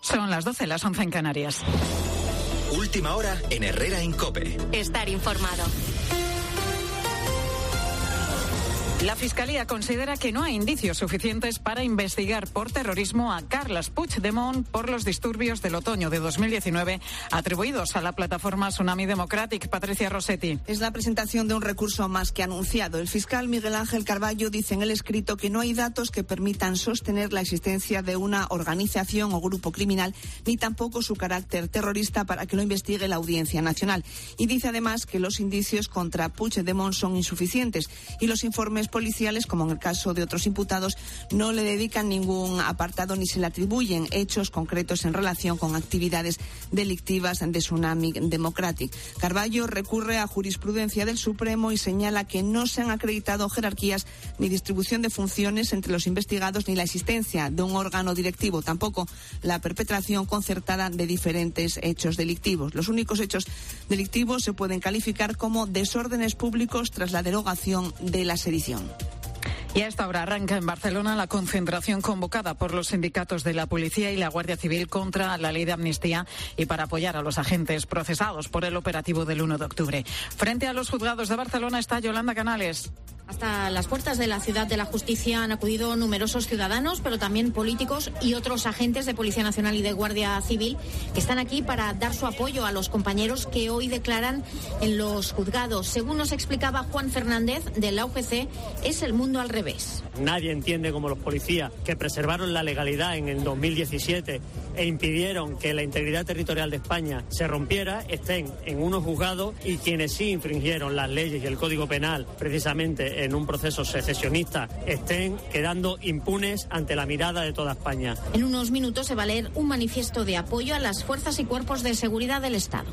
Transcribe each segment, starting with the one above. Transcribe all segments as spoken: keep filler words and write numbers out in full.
Son las doce, las once en Canarias. Última hora en Herrera en COPE. Estar informado. La Fiscalía considera que no hay indicios suficientes para investigar por terrorismo a Carles Puigdemont por los disturbios del otoño de dos mil diecinueve atribuidos a la plataforma Tsunami Democratic. Patricia Rossetti. Es la presentación de un recurso más que anunciado. El fiscal Miguel Ángel Carballo dice en el escrito que no hay datos que permitan sostener la existencia de una organización o grupo criminal, ni tampoco su carácter terrorista para que lo investigue la Audiencia Nacional. Y dice además que los indicios contra Puigdemont son insuficientes y los informes policiales, como en el caso de otros imputados, no le dedican ningún apartado ni se le atribuyen hechos concretos en relación con actividades delictivas de Tsunami Democratic. Carballo recurre a jurisprudencia del Supremo y señala que no se han acreditado jerarquías ni distribución de funciones entre los investigados ni la existencia de un órgano directivo, tampoco la perpetración concertada de diferentes hechos delictivos. Los únicos hechos delictivos se pueden calificar como desórdenes públicos tras la derogación de la sedición. Y a esta hora arranca en Barcelona la concentración convocada por los sindicatos de la Policía y la Guardia Civil contra la ley de amnistía y para apoyar a los agentes procesados por el operativo del uno de octubre. Frente a los juzgados de Barcelona está Yolanda Canales. Hasta las puertas de la Ciudad de la Justicia han acudido numerosos ciudadanos, pero también políticos y otros agentes de Policía Nacional y de Guardia Civil que están aquí para dar su apoyo a los compañeros que hoy declaran en los juzgados. Según nos explicaba Juan Fernández de la U G C, es el mundo al revés. Nadie entiende cómo los policías que preservaron la legalidad en el dos mil diecisiete e impidieron que la integridad territorial de España se rompiera, estén en unos juzgados y quienes sí infringieron las leyes y el Código Penal precisamente en un proceso secesionista estén quedando impunes ante la mirada de toda España. En unos minutos se va a leer un manifiesto de apoyo a las fuerzas y cuerpos de seguridad del Estado.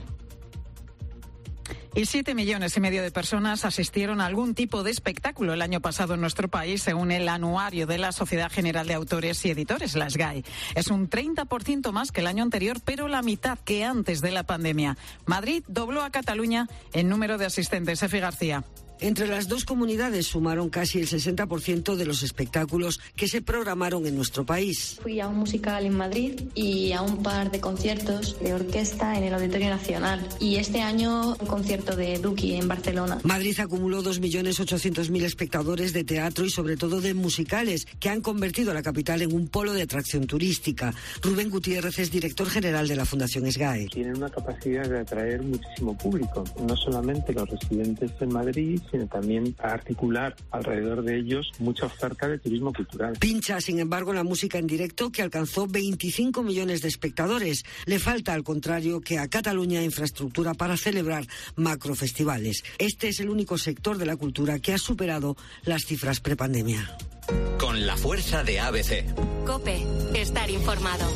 Y siete millones y medio de personas asistieron a algún tipo de espectáculo el año pasado en nuestro país, según el anuario de la Sociedad General de Autores y Editores, la S G A E. Es un treinta por ciento más que el año anterior, pero la mitad que antes de la pandemia. Madrid dobló a Cataluña en número de asistentes. Efi García. Entre las dos comunidades sumaron casi el sesenta por ciento de los espectáculos que se programaron en nuestro país. Fui a un musical en Madrid y a un par de conciertos de orquesta en el Auditorio Nacional. Y este año un concierto de Duki en Barcelona. Madrid acumuló dos millones ochocientos mil espectadores de teatro y sobre todo de musicales, que han convertido a la capital en un polo de atracción turística. Rubén Gutiérrez es director general de la Fundación S G A E. Tienen una capacidad de atraer muchísimo público, no solamente los residentes en Madrid, sino también a articular alrededor de ellos mucha oferta de turismo cultural. Pincha, sin embargo, la música en directo, que alcanzó veinticinco millones de espectadores. Le falta, al contrario, que a Cataluña infraestructura para celebrar macrofestivales. Este es el único sector de la cultura que ha superado las cifras prepandemia. Con la fuerza de A B C. COPE. Estar informado.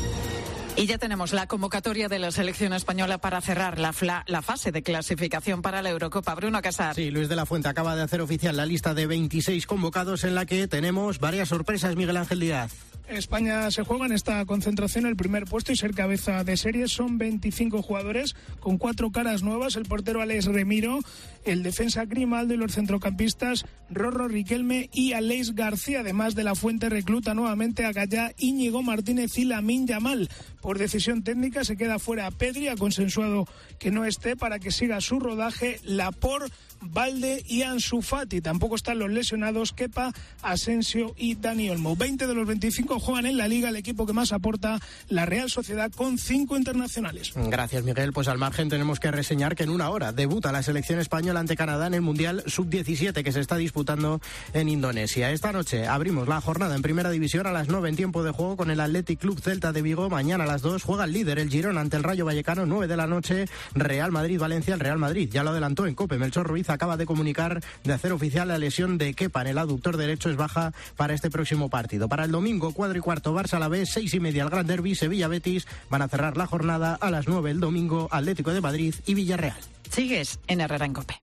Y ya tenemos la convocatoria de la selección española para cerrar la, fla, la fase de clasificación para la Eurocopa. Bruno Casar. Sí, Luis de la Fuente acaba de hacer oficial la lista de veintiséis convocados, en la que tenemos varias sorpresas. Miguel Ángel Díaz. España se juega en esta concentración el primer puesto y ser cabeza de serie. Son veinticinco jugadores con cuatro caras nuevas: el portero Alex Remiro, el defensa Grimaldo y los centrocampistas Rorro Riquelme y Aleix García. Además, de la Fuente recluta nuevamente a Gallá, Íñigo Martínez y Lamine Yamal. Por decisión técnica se queda fuera Pedri, ha consensuado que no esté para que siga su rodaje Laporte, Valde y Ansu Fati. Tampoco están los lesionados Kepa, Asensio y Dani Olmo. veinte de los veinticinco juegan en la Liga, el equipo que más aporta, la Real Sociedad, con cinco internacionales. Gracias, Miguel. Pues al margen tenemos que reseñar que en una hora debuta la selección española ante Canadá en el Mundial sub diecisiete que se está disputando en Indonesia. Esta noche abrimos la jornada en Primera División a las nueve en tiempo de juego con el Athletic Club Celta de Vigo. Mañana a las dos juega el líder, el Girona, ante el Rayo Vallecano. nueve de la noche, Real Madrid-Valencia. El Real Madrid ya lo adelantó en COPE. Melchor Ruiz acaba de comunicar, de hacer oficial la lesión de Kepa en el aductor derecho. Es baja para este próximo partido. Para el domingo, cuadro y cuarto, Barça-Alavés, seis y media el Gran Derby, Sevilla-Betis. Van a cerrar la jornada a las nueve el domingo, Atlético de Madrid y Villarreal. Sigues en Herrera en COPE.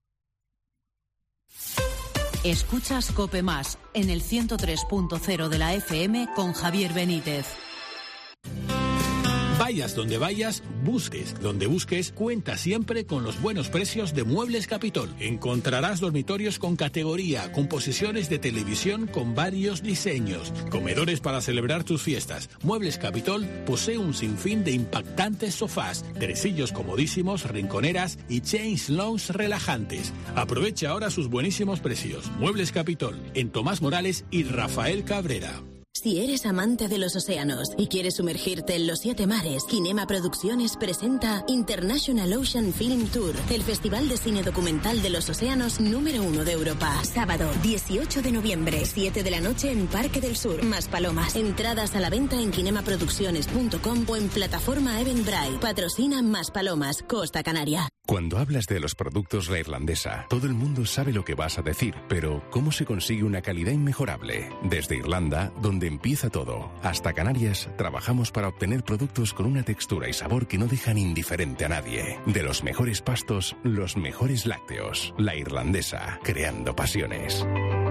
Escuchas COPE Más en el ciento tres punto cero de la F M con Javier Benítez. Vayas donde vayas, busques donde busques, cuenta siempre con los buenos precios de Muebles Capitol. Encontrarás dormitorios con categoría, con posiciones de televisión con varios diseños, comedores para celebrar tus fiestas. Muebles Capitol posee un sinfín de impactantes sofás, tresillos comodísimos, rinconeras y chains lounge relajantes. Aprovecha ahora sus buenísimos precios. Muebles Capitol, en Tomás Morales y Rafael Cabrera. Si eres amante de los océanos y quieres sumergirte en los siete mares, Kinema Producciones presenta International Ocean Film Tour, el festival de cine documental de los océanos número uno de Europa. Sábado, dieciocho de noviembre, siete de la noche en Parque del Sur, Maspalomas. Entradas a la venta en kinemaproducciones punto com o en plataforma Eventbrite. Patrocina Maspalomas, Costa Canaria. Cuando hablas de los productos La Irlandesa, todo el mundo sabe lo que vas a decir, pero ¿cómo se consigue una calidad inmejorable? Desde Irlanda, donde empieza todo, hasta Canarias, trabajamos para obtener productos con una textura y sabor que no dejan indiferente a nadie. De los mejores pastos, los mejores lácteos. La Irlandesa, creando pasiones.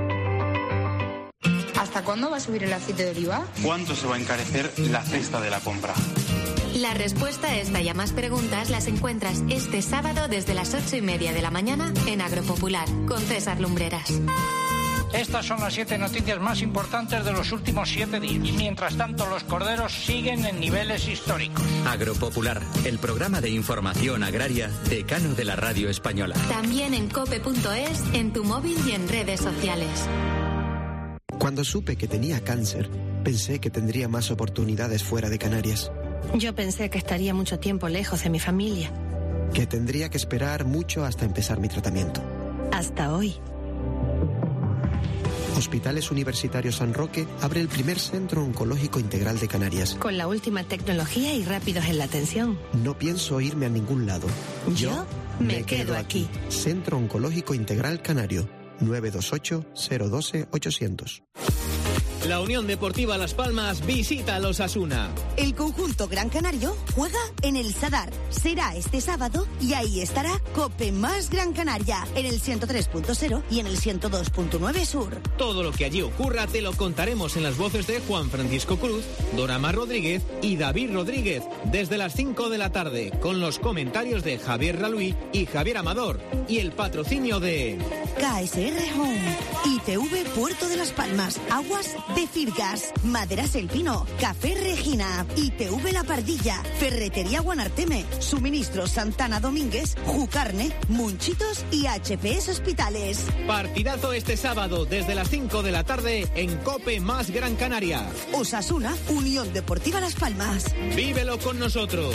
¿Hasta cuándo va a subir el aceite de oliva? ¿Cuánto se va a encarecer la cesta de la compra? La respuesta a esta y a más preguntas las encuentras este sábado desde las ocho y media de la mañana en Agropopular, con César Lumbreras. Estas son las siete noticias más importantes de los últimos siete días. Y mientras tanto, los corderos siguen en niveles históricos. Agropopular, el programa de información agraria decano de la radio española. También en cope punto es, en tu móvil y en redes sociales. Cuando supe que tenía cáncer, pensé que tendría más oportunidades fuera de Canarias. Yo pensé que estaría mucho tiempo lejos de mi familia. Que tendría que esperar mucho hasta empezar mi tratamiento. Hasta hoy. Hospitales Universitarios San Roque abre el primer centro oncológico integral de Canarias. Con la última tecnología y rápidos en la atención. No pienso irme a ningún lado. Yo, Yo me, me quedo aquí. aquí. Centro Oncológico Integral Canario. nueve dos ocho, cero uno dos, ochocientos. La Unión Deportiva Las Palmas visita a los Osasuna. El conjunto Gran Canario juega en el Sadar. Será este sábado y ahí estará Cope más Gran Canaria en el ciento tres punto cero y en el ciento dos punto nueve Sur. Todo lo que allí ocurra te lo contaremos en las voces de Juan Francisco Cruz, Dorama Rodríguez y David Rodríguez desde las cinco de la tarde con los comentarios de Javier Raluí y Javier Amador y el patrocinio de K S R Home, I T V Puerto de Las Palmas, Aguas de Firgas, Maderas El Pino, Café Regina, I T V La Pardilla, Ferretería Guanarteme, Suministros Santana Domínguez, Jucarne, Munchitos y H P S Hospitales. Partidazo este sábado desde las cinco de la tarde en Cope más Gran Canaria. Osasuna, Unión Deportiva Las Palmas. Vívelo con nosotros.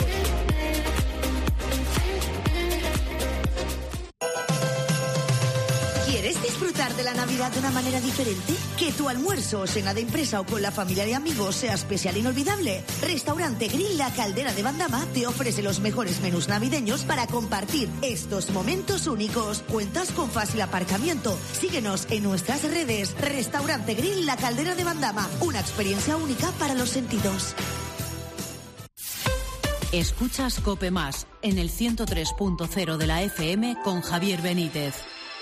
¿Quieres disfrutar de la Navidad de una manera diferente? ¿Que tu almuerzo o cena de empresa o con la familia y amigos sea especial e inolvidable? Restaurante Grill La Caldera de Bandama te ofrece los mejores menús navideños para compartir estos momentos únicos. Cuentas con fácil aparcamiento. Síguenos en nuestras redes. Restaurante Grill La Caldera de Bandama. Una experiencia única para los sentidos. Escuchas Cope Más en el ciento tres punto cero de la F M con Javier Benítez.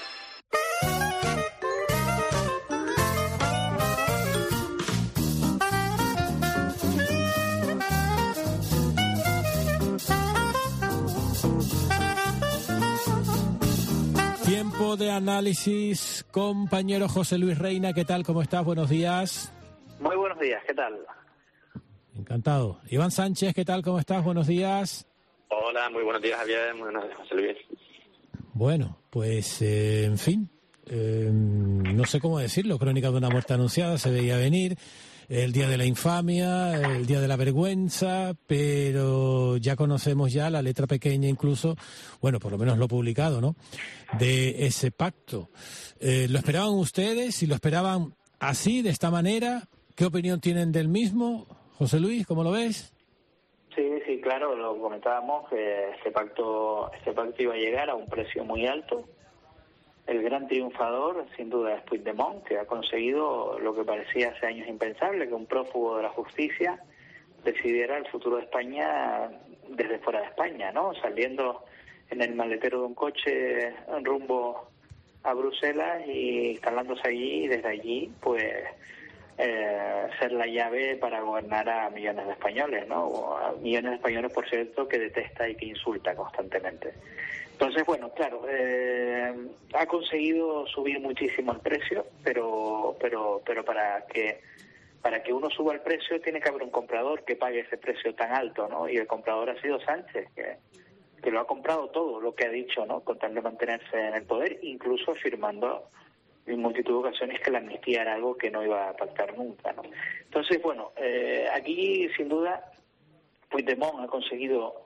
Tiempo de análisis, compañero José Luis Reina, ¿qué tal? ¿Cómo estás? Buenos días. Muy buenos días, ¿qué tal? Encantado. Iván Sánchez, ¿qué tal? ¿Cómo estás? Buenos días. Hola, muy buenos días, Javier. Muy buenos días, José Luis. Bueno, pues, eh, en fin, eh, no sé cómo decirlo. Crónica de una muerte anunciada, se veía venir. El día de la infamia, el día de la vergüenza, pero ya conocemos ya la letra pequeña incluso, bueno, por lo menos lo publicado, ¿no?, de ese pacto. Eh, ¿Lo esperaban ustedes? Si lo esperaban así, de esta manera, ¿qué opinión tienen del mismo? José Luis, ¿cómo lo ves? Sí, sí, claro, lo comentábamos, que este pacto, este pacto iba a llegar a un precio muy alto. El gran triunfador, sin duda, es Puigdemont, que ha conseguido lo que parecía hace años impensable, que un prófugo de la justicia decidiera el futuro de España desde fuera de España, ¿no? Saliendo en el maletero de un coche rumbo a Bruselas y instalándose allí, y desde allí, pues, eh, ser la llave para gobernar a millones de españoles, ¿no? O a millones de españoles, por cierto, que detesta y que insulta constantemente. Entonces, bueno, claro, eh, ha conseguido subir muchísimo el precio, pero pero pero para que para que uno suba el precio tiene que haber un comprador que pague ese precio tan alto, ¿no? Y el comprador ha sido Sánchez, que, que lo ha comprado todo, lo que ha dicho, ¿no? Con tal de mantenerse en el poder, incluso afirmando en multitud de ocasiones que la amnistía era algo que no iba a pactar nunca, ¿no? Entonces, bueno, eh, aquí sin duda Puigdemont ha conseguido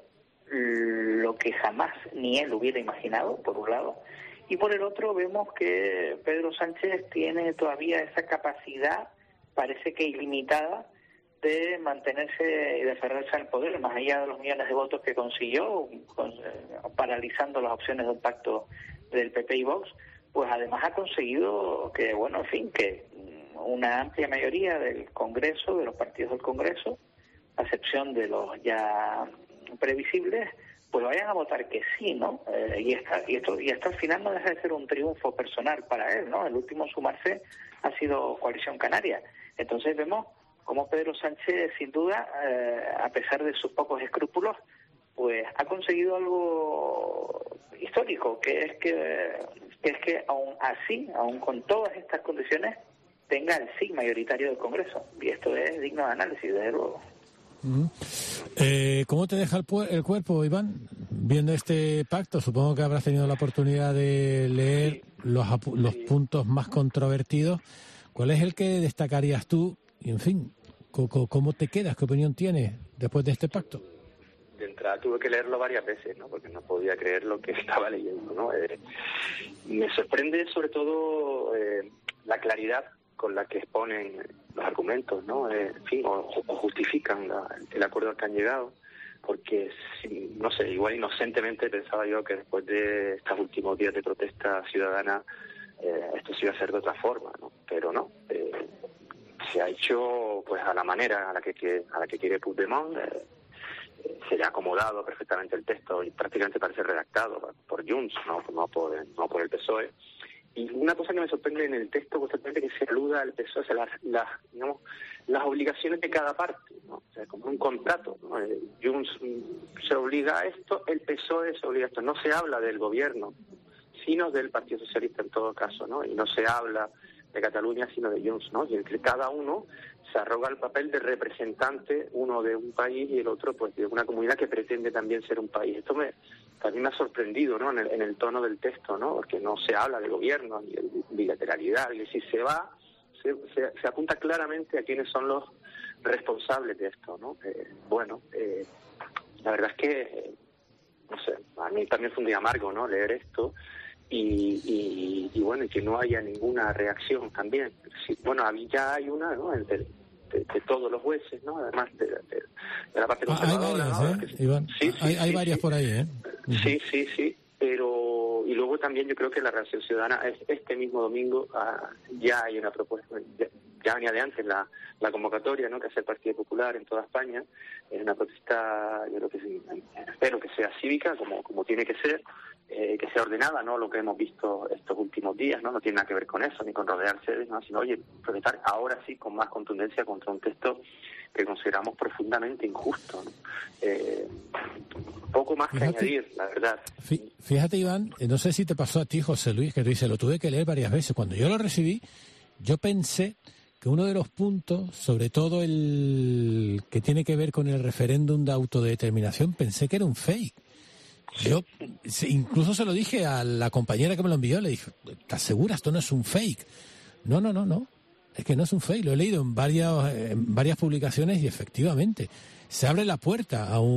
lo que jamás ni él hubiera imaginado, por un lado, y por el otro vemos que Pedro Sánchez tiene todavía esa capacidad, parece que ilimitada, de mantenerse y de aferrarse al poder, más allá de los millones de votos que consiguió, con, eh, paralizando las opciones de un pacto del P P y Vox, pues además ha conseguido que, bueno, en fin, que una amplia mayoría del Congreso, de los partidos del Congreso, a excepción de los ya previsibles, pues vayan a votar que sí, ¿no? Eh, y, esta, y, esto, y hasta el final no deja de ser un triunfo personal para él, ¿no? El último en sumarse ha sido Coalición Canaria. Entonces vemos cómo Pedro Sánchez, sin duda, eh, a pesar de sus pocos escrúpulos, pues ha conseguido algo histórico, que es que, que es que aún así, aún con todas estas condiciones, tenga el sí mayoritario del Congreso. Y esto es digno de análisis, desde luego. Uh-huh. Eh, ¿Cómo te deja el, pu- el cuerpo, Iván, viendo este pacto? Supongo que habrás tenido la oportunidad de leer sí. los, apu- los sí. puntos más controvertidos. ¿Cuál es el que destacarías tú? Y, en fin, ¿cómo, cómo te quedas? ¿Qué opinión tienes después de este pacto? De entrada tuve que leerlo varias veces, ¿no? Porque no podía creer lo que estaba leyendo, ¿no? Eh, me sorprende sobre todo eh, la claridad con la que exponen los argumentos, ¿no? Eh, en fin, o, o justifican la, el acuerdo al que han llegado, porque, si, no sé, igual inocentemente pensaba yo que después de estos últimos días de protesta ciudadana eh, esto se iba a hacer de otra forma, ¿no? Pero no, eh, se ha hecho pues a la manera a la que, que a la que quiere Puigdemont. Eh, se le ha acomodado perfectamente el texto y prácticamente parece redactado por Junts, no, no, por, no por el P S O E. Y una cosa que me sorprende en el texto constantemente que se aluda al P S O E, o sea, las, las, digamos, las obligaciones de cada parte, ¿no? O sea, como un contrato, ¿no? Eh, Junts se obliga a esto, el P S O E se obliga a esto. No se habla del gobierno, sino del Partido Socialista en todo caso, ¿no? Y no se habla de Cataluña, sino de Junts, ¿no? Y entre cada uno se arroga el papel de representante, uno de un país y el otro pues de una comunidad que pretende también ser un país. Esto me también me ha sorprendido, ¿no? En el, en el tono del texto, ¿no? Porque no se habla de gobierno ni de bilateralidad, y si se va, se, se, se apunta claramente a quiénes son los responsables de esto, ¿no? Eh, bueno, eh, la verdad es que, eh, no sé, a mí también fue un día amargo, ¿no? Leer esto. Y, y, y bueno, y que no haya ninguna reacción también. Sí, bueno, ya hay una, ¿no? De, de, de todos los jueces, ¿no? Además de, de, de la parte conservadora. Ah, hay varias, ¿no? ¿eh, Iván? Sí, sí, hay, sí, hay varias sí. por ahí, ¿eh? Sí, sí, sí, pero... Y luego también yo creo que la reacción ciudadana, es, este mismo domingo ah, ya hay una propuesta, ya, ya venía de antes la, la convocatoria, ¿no? Que hace el Partido Popular en toda España. Es una protesta, yo creo que sí, espero que sea cívica, como, como tiene que ser, eh, que sea ordenada, ¿no? Lo que hemos visto estos últimos días, ¿no? No tiene nada que ver con eso, ni con rodearse, ¿no? Sino, oye, protestar ahora sí con más contundencia contra un texto que consideramos profundamente injusto, ¿no? Eh, poco más fíjate, que añadir, la verdad. Fíjate, Iván, no sé si te pasó a ti, José Luis, que tú dices, lo tuve que leer varias veces. Cuando yo lo recibí, yo pensé que uno de los puntos, sobre todo el que tiene que ver con el referéndum de autodeterminación, pensé que era un fake. Yo incluso se lo dije a la compañera que me lo envió, le dije, ¿estás segura? Esto no es un fake. No, no, no, no. Es que no es un fake. Lo he leído en varias, en varias publicaciones y efectivamente se abre la puerta a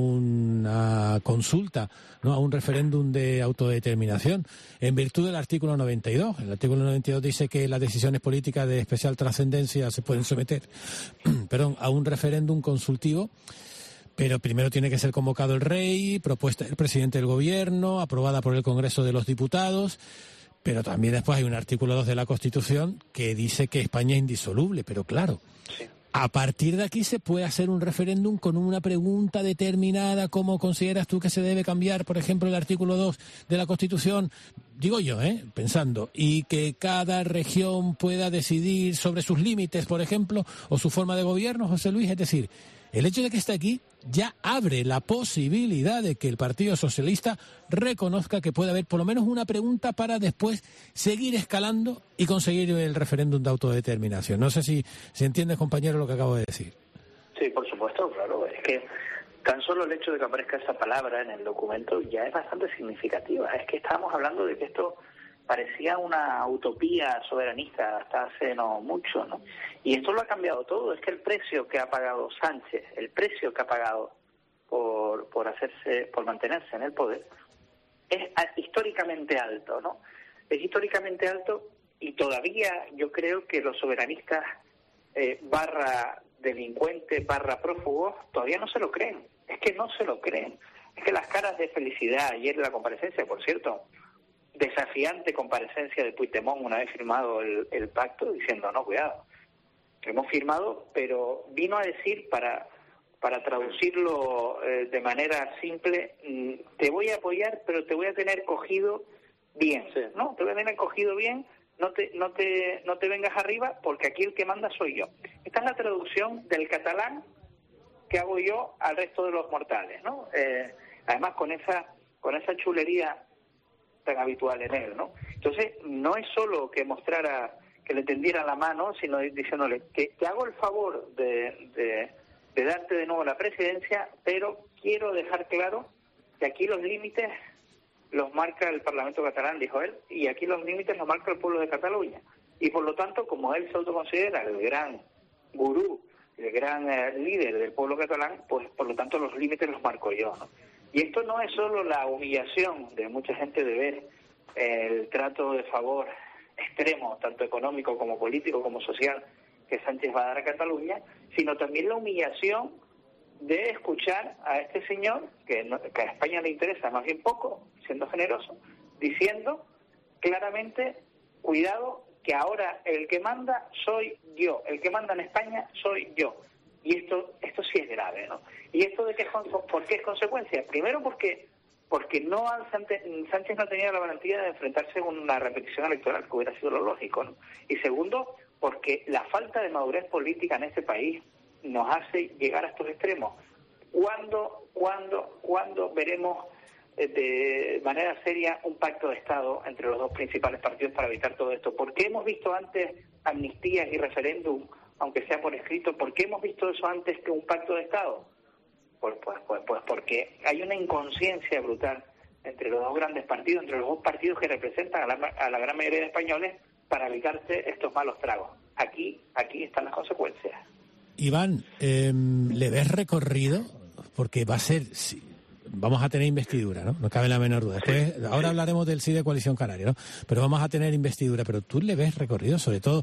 una consulta, ¿no? A un referéndum de autodeterminación en virtud del artículo noventa y dos. El artículo noventa y dos dice que las decisiones políticas de especial trascendencia se pueden someter perdón, a un referéndum consultivo, pero primero tiene que ser convocado el rey, propuesta del presidente del gobierno, aprobada por el Congreso de los Diputados. Pero también después hay un artículo dos de la Constitución que dice que España es indisoluble, pero claro, A partir de aquí se puede hacer un referéndum con una pregunta determinada, ¿cómo consideras tú que se debe cambiar, por ejemplo, el artículo dos de la Constitución? Digo yo, ¿eh? Pensando, y que cada región pueda decidir sobre sus límites, por ejemplo, o su forma de gobierno, José Luis. Es decir, el hecho de que esté aquí ya abre la posibilidad de que el Partido Socialista reconozca que puede haber por lo menos una pregunta para después seguir escalando y conseguir el referéndum de autodeterminación. No sé si, si entiendes, compañero, lo que acabo de decir. Sí, por supuesto, claro. Es que tan solo el hecho de que aparezca esa palabra en el documento ya es bastante significativa. Es que estábamos hablando de que esto parecía una utopía soberanista hasta hace no mucho, ¿no? Y esto lo ha cambiado todo. Es que el precio que ha pagado Sánchez, el precio que ha pagado por por hacerse, por mantenerse en el poder, es históricamente alto, ¿no? Es históricamente alto y todavía yo creo que los soberanistas eh, barra delincuentes, barra prófugos, todavía no se lo creen. Es que no se lo creen. Es que las caras de felicidad ayer de la comparecencia, por cierto, desafiante comparecencia de Puigdemont una vez firmado el, el pacto, diciendo, no, cuidado, hemos firmado, pero vino a decir, para para traducirlo eh, de manera simple, te voy a apoyar, pero te voy a tener cogido bien, ¿no? Te voy a tener cogido bien, no te no te no te vengas arriba, porque aquí el que manda soy yo. Esta es la traducción del catalán que hago yo al resto de los mortales, ¿no? Eh, además con esa con esa chulería tan habitual en él, ¿no? Entonces, no es solo que mostrara, que le tendiera la mano, sino diciéndole que te hago el favor de, de, de darte de nuevo la presidencia, pero quiero dejar claro que aquí los límites los marca el Parlamento catalán, dijo él, y aquí los límites los marca el pueblo de Cataluña. Y por lo tanto, como él se autoconsidera el gran gurú, el gran eh, líder del pueblo catalán, pues por lo tanto los límites los marco yo, ¿no? Y esto no es solo la humillación de mucha gente de ver el trato de favor extremo, tanto económico como político como social, que Sánchez va a dar a Cataluña, sino también la humillación de escuchar a este señor, que, no, que a España le interesa más bien poco, siendo generoso, diciendo claramente, cuidado, que ahora el que manda soy yo, el que manda en España soy yo. Y esto esto sí es grave, ¿no? ¿Y esto de qué es, por qué es consecuencia? Primero porque porque no Sánchez, Sánchez no tenía la valentía de enfrentarse con una repetición electoral, que hubiera sido lo lógico, ¿no? Y segundo, porque la falta de madurez política en este país nos hace llegar a estos extremos. ¿Cuándo, cuándo, cuándo veremos eh, de manera seria un pacto de Estado entre los dos principales partidos para evitar todo esto? ¿Por qué hemos visto antes amnistías y referéndum, aunque sea por escrito? ¿Por qué hemos visto eso antes que un pacto de Estado? Pues, pues, pues, pues porque hay una inconsciencia brutal entre los dos grandes partidos, entre los dos partidos que representan a la, a la gran mayoría de españoles para evitarse estos malos tragos. Aquí, aquí están las consecuencias. Iván, eh, ¿le ves recorrido? Porque va a ser... Sí, vamos a tener investidura, ¿no? No cabe la menor duda. Después, ahora hablaremos del sí de Coalición Canaria, ¿no? Pero vamos a tener investidura. Pero tú le ves recorrido, sobre todo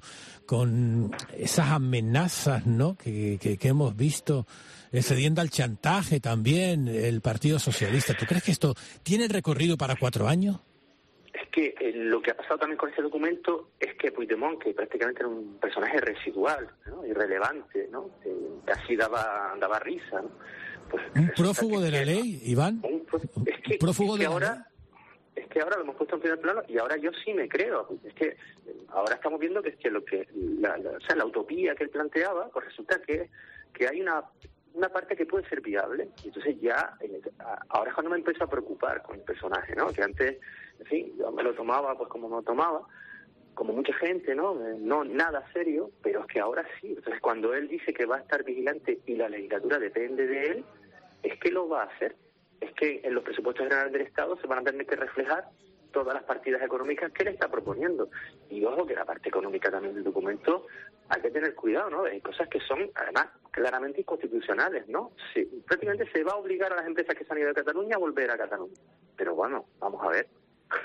con esas amenazas, ¿no? Que, que, que hemos visto, cediendo al chantaje también el Partido Socialista. ¿Tú crees que esto tiene recorrido para cuatro años? Es que eh, lo que ha pasado también con este documento es que Puigdemont, que prácticamente era un personaje residual, ¿no? Irrelevante, ¿no? Eh, casi daba, daba risa, ¿no? Pues, ¿Un prófugo de la ley, Iván? Un, es que, ¿Un prófugo es que de ahora, la ley? Es que ahora lo hemos puesto en primer plano y ahora yo sí me creo. Es que ahora estamos viendo que es que lo que la, la, o sea, la utopía que él planteaba, pues resulta que, que hay una una parte que puede ser viable. Y entonces ya, eh, ahora es cuando me empiezo a preocupar con el personaje, ¿no? Que antes, en fin, yo me lo tomaba pues como me lo tomaba, como mucha gente, ¿no? No, nada serio, pero es que ahora sí. Entonces, cuando él dice que va a estar vigilante y la legislatura depende de él, es que lo va a hacer. Es que en los presupuestos generales del Estado se van a tener que reflejar todas las partidas económicas que él está proponiendo. Y ojo, que la parte económica también del documento hay que tener cuidado, ¿no? Hay cosas que son, además, claramente inconstitucionales, ¿no? Sí, prácticamente se va a obligar a las empresas que se han ido de Cataluña a volver a Cataluña. Pero bueno, vamos a ver.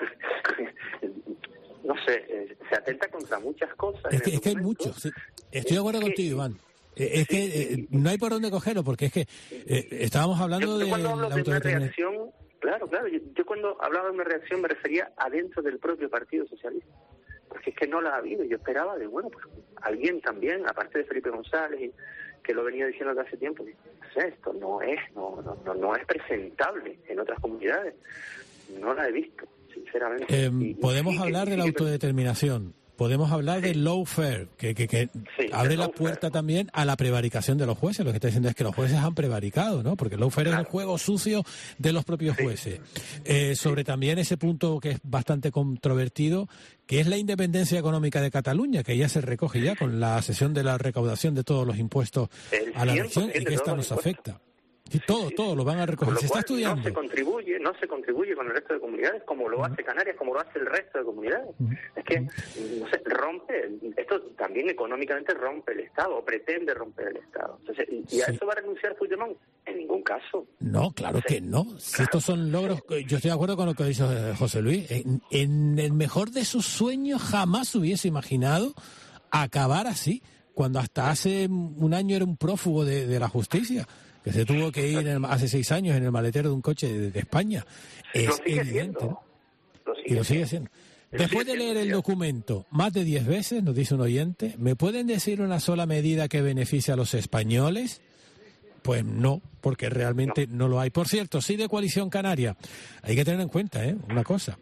No sé, eh, se atenta contra muchas cosas. Es que, es que hay muchos. Sí. Estoy de acuerdo es contigo, que, Iván. Eh, es sí, que eh, no hay por dónde cogerlo, porque es que eh, estábamos hablando yo, yo de cuando hablo la de una reacción, claro, claro, yo, yo cuando hablaba de una reacción me refería adentro del propio Partido Socialista. porque es que no la ha habido. Yo esperaba de, bueno, pues alguien también, aparte de Felipe González, y que lo venía diciendo desde hace tiempo, no sé, esto no es, no, no, no, no es presentable en otras comunidades. No la he visto, sinceramente. Eh, y, podemos y, hablar y, de la y, autodeterminación. Podemos hablar del lawfare, que, que, que sí, abre la puerta también a la prevaricación de los jueces. Lo que está diciendo es que los jueces han prevaricado, ¿no? Porque el lawfare claro. es el juego sucio de los propios sí. jueces. Eh, sobre sí. también ese punto que es bastante controvertido, que es la independencia económica de Cataluña, que ya se recoge ya con la sesión de la recaudación de todos los impuestos a la región y que esta nos afecta. Sí, todo, sí, todo lo van a recoger. Se está estudiando. No se contribuye, no se contribuye con el resto de comunidades como lo hace Canarias, como lo hace el resto de comunidades. Uh-huh. Es que, no sé, rompe, esto también económicamente rompe el Estado, o pretende romper el Estado. Entonces, ¿y sí. a eso va a renunciar Puigdemont? En ningún caso. No, claro sí. que no. Si claro. estos son logros, yo estoy de acuerdo con lo que dice José Luis. En, en el mejor de sus sueños jamás hubiese imaginado acabar así, cuando hasta hace un año era un prófugo de, de la justicia, que se tuvo que ir en, hace seis años en el maletero de un coche de, de España. Es evidente, ¿no? Lo y lo sigue haciendo. Después de leer el documento más de diez veces, nos dice un oyente, ¿me pueden decir una sola medida que beneficie a los españoles? Pues no, porque realmente no, no lo hay. Por cierto, sí de Coalición Canaria. Hay que tener en cuenta, ¿eh? Una cosa,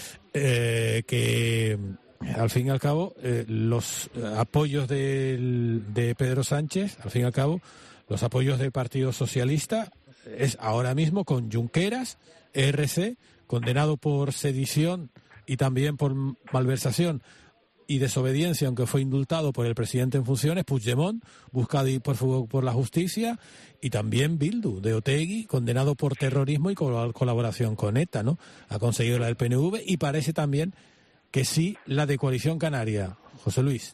eh, que al fin y al cabo eh, los apoyos del, de Pedro Sánchez, al fin y al cabo, los apoyos del Partido Socialista es ahora mismo con Junqueras, E R C, condenado por sedición y también por malversación y desobediencia, aunque fue indultado por el presidente en funciones, Puigdemont, buscado por, por la justicia, y también Bildu, de Otegi, condenado por terrorismo y colaboración con ETA, ¿no? Ha conseguido la del P N V y parece también que sí la de Coalición Canaria. José Luis.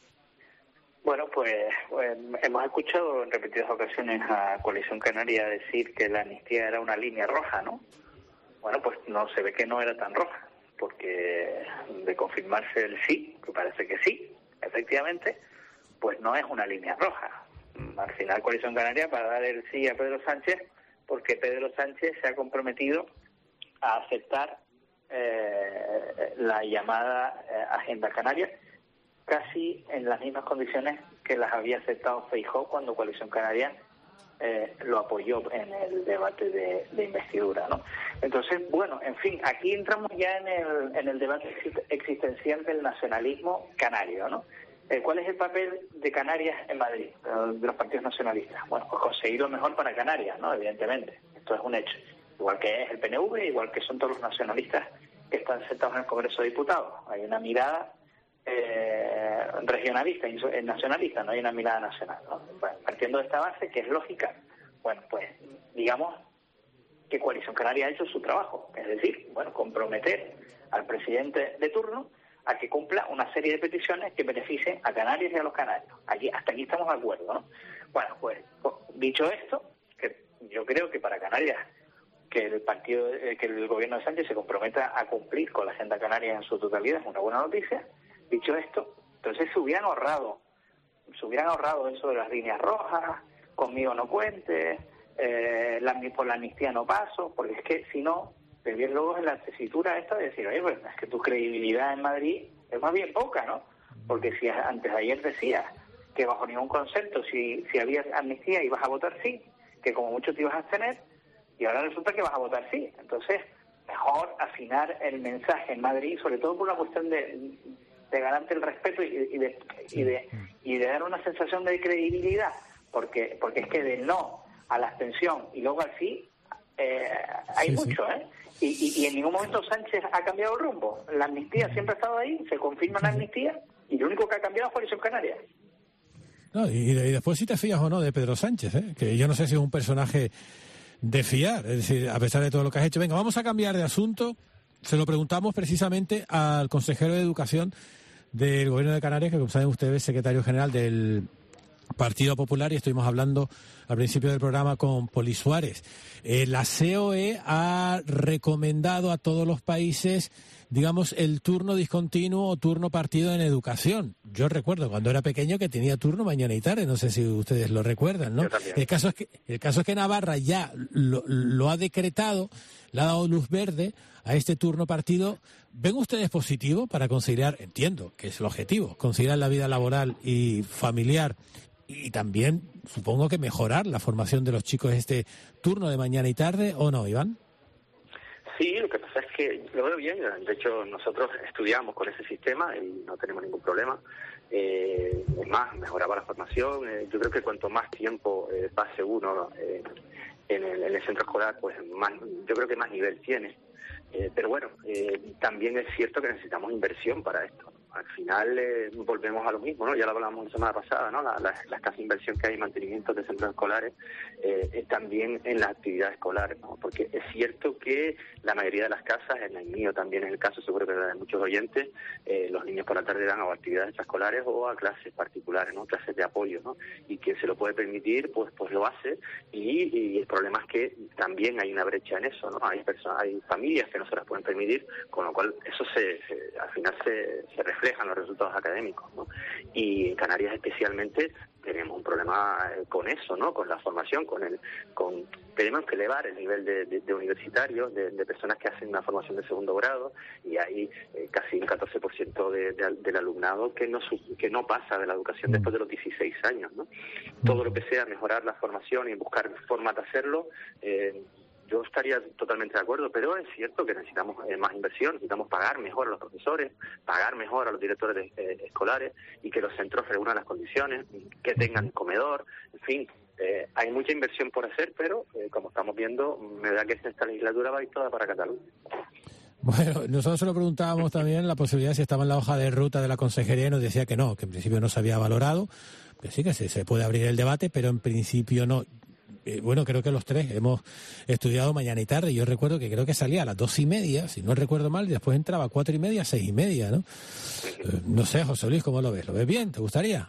Bueno, pues, pues hemos escuchado en repetidas ocasiones a Coalición Canaria decir que la amnistía era una línea roja, ¿no? Bueno, pues no se ve que no era tan roja, porque de confirmarse el sí, que parece que sí, efectivamente, pues no es una línea roja. Al final Coalición Canaria para dar el sí a Pedro Sánchez, porque Pedro Sánchez se ha comprometido a aceptar eh, la llamada eh, Agenda Canaria, casi en las mismas condiciones que las había aceptado Feijóo cuando Coalición Canaria eh, lo apoyó en el debate de, de investidura, ¿no? Entonces, bueno, en fin, aquí entramos ya en el, en el debate existencial del nacionalismo canario, ¿no? Eh, ¿Cuál es el papel de Canarias en Madrid, de los partidos nacionalistas? Bueno, pues conseguir lo mejor para Canarias, ¿no? Evidentemente, esto es un hecho. Igual que es el P N V, igual que son todos los nacionalistas que están sentados en el Congreso de Diputados. Hay una mirada Eh, regionalista y nacionalista, no hay una mirada nacional, ¿no? Bueno, partiendo de esta base, que es lógica, bueno, pues digamos que Coalición Canaria ha hecho su trabajo, es decir, bueno, comprometer al presidente de turno a que cumpla una serie de peticiones que beneficien a Canarias y a los canarios. Aquí, hasta aquí estamos de acuerdo, ¿no? Bueno, pues, pues dicho esto, que yo creo que para Canarias que el partido, eh, que el gobierno de Sánchez se comprometa a cumplir con la Agenda Canaria en su totalidad es una buena noticia. Dicho esto, entonces se hubieran ahorrado, se hubieran ahorrado eso de las líneas rojas, conmigo no cuentes, eh, la, por la amnistía no paso, porque es que si no, te vienes luego en la tesitura esta de decir, oye, pues es que tu credibilidad en Madrid es más bien poca, ¿no? Porque si antes de ayer decías que bajo ningún concepto, si, si había amnistía ibas a votar sí, que como mucho te ibas a abstener, y ahora resulta que vas a votar sí. Entonces, mejor afinar el mensaje en Madrid, sobre todo por una cuestión de... de ganarte el respeto y, y, de, y, de, y de dar una sensación de credibilidad, porque porque es que del no a la abstención y luego al sí, eh, hay sí, mucho, sí. ¿eh? Y, y, y en ningún momento Sánchez ha cambiado el rumbo. La amnistía siempre ha estado ahí, se confirma la amnistía, y lo único que ha cambiado es Coalición Canaria. No, y, y después si te fías o no de Pedro Sánchez, ¿eh? Que yo no sé si es un personaje de fiar, es decir, a pesar de todo lo que has hecho. Venga, vamos a cambiar de asunto. Se lo preguntamos precisamente al consejero de Educación del Gobierno de Canarias, que como saben ustedes es secretario general del Partido Popular, y estuvimos hablando al principio del programa con Poli Suárez. Eh, la C O E ha recomendado a todos los países digamos, el turno discontinuo o turno partido en educación. Yo recuerdo cuando era pequeño que tenía turno mañana y tarde, no sé si ustedes lo recuerdan, ¿no? El caso es que, el caso es que Navarra ya lo, lo ha decretado, le ha dado luz verde a este turno partido. ¿Ven ustedes positivo para conciliar, entiendo que es el objetivo, conciliar la vida laboral y familiar y también, supongo que mejorar la formación de los chicos este turno de mañana y tarde, o no, Iván? Sí, lo que pasa es que lo veo bien. De hecho, nosotros estudiamos con ese sistema y no tenemos ningún problema. Eh, es más, mejoraba la formación. Eh, yo creo que cuanto más tiempo eh, pase uno eh, en, el, en el centro escolar, pues más, yo creo que más nivel tiene. Eh, pero bueno, eh, también es cierto que necesitamos inversión para esto. Al final eh, volvemos a lo mismo, ¿no? Ya lo hablamos la semana pasada, ¿no? La, la, la escasa inversión que hay en mantenimiento de centros escolares, eh, eh, también en las actividades escolares, ¿no? Porque es cierto que la mayoría de las casas, en el mío también es el caso, seguro que de muchos oyentes, eh, los niños por la tarde van a actividades extraescolares o a clases particulares, ¿no? Clases de apoyo, ¿no? Y quien se lo puede permitir, pues pues lo hace. Y, y el problema es que también hay una brecha en eso, ¿no? Hay personas, hay familias que no se las pueden permitir, con lo cual eso se, se al final se, se refleja reflejan los resultados académicos, ¿no? Y en Canarias especialmente tenemos un problema con eso, ¿no? Con la formación, con el, con tenemos que elevar el nivel de, de, de universitarios, de, de personas que hacen una formación de segundo grado, y hay eh, casi un catorce por ciento de, de, del alumnado que no que no pasa de la educación después de los dieciséis años, ¿no? Todo lo que sea mejorar la formación y buscar formas de hacerlo, eh, yo estaría totalmente de acuerdo, pero es cierto que necesitamos eh, más inversión, necesitamos pagar mejor a los profesores, pagar mejor a los directores de, eh, escolares, y que los centros reúnan las condiciones, que tengan comedor, en fin. Eh, hay mucha inversión por hacer, pero eh, como estamos viendo, me da que esta legislatura va a ir toda para Cataluña. Bueno, nosotros se lo preguntábamos también la posibilidad de si estaba en la hoja de ruta de la consejería y nos decía que no, que en principio no se había valorado, que sí que se, se puede abrir el debate, pero en principio no. Eh, bueno, creo que los tres hemos estudiado mañana y tarde. Yo recuerdo que creo que salía a las dos y media, si no recuerdo mal, y después entraba a cuatro y media, seis y media, ¿no? Eh, no sé, José Luis, ¿cómo lo ves? ¿Lo ves bien? ¿Te gustaría?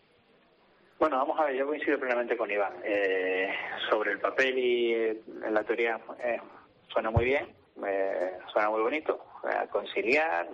Bueno, vamos a ver, yo coincido plenamente con Iván. Eh, sobre el papel y eh, en la teoría eh, suena muy bien, eh, suena muy bonito. Eh, conciliar,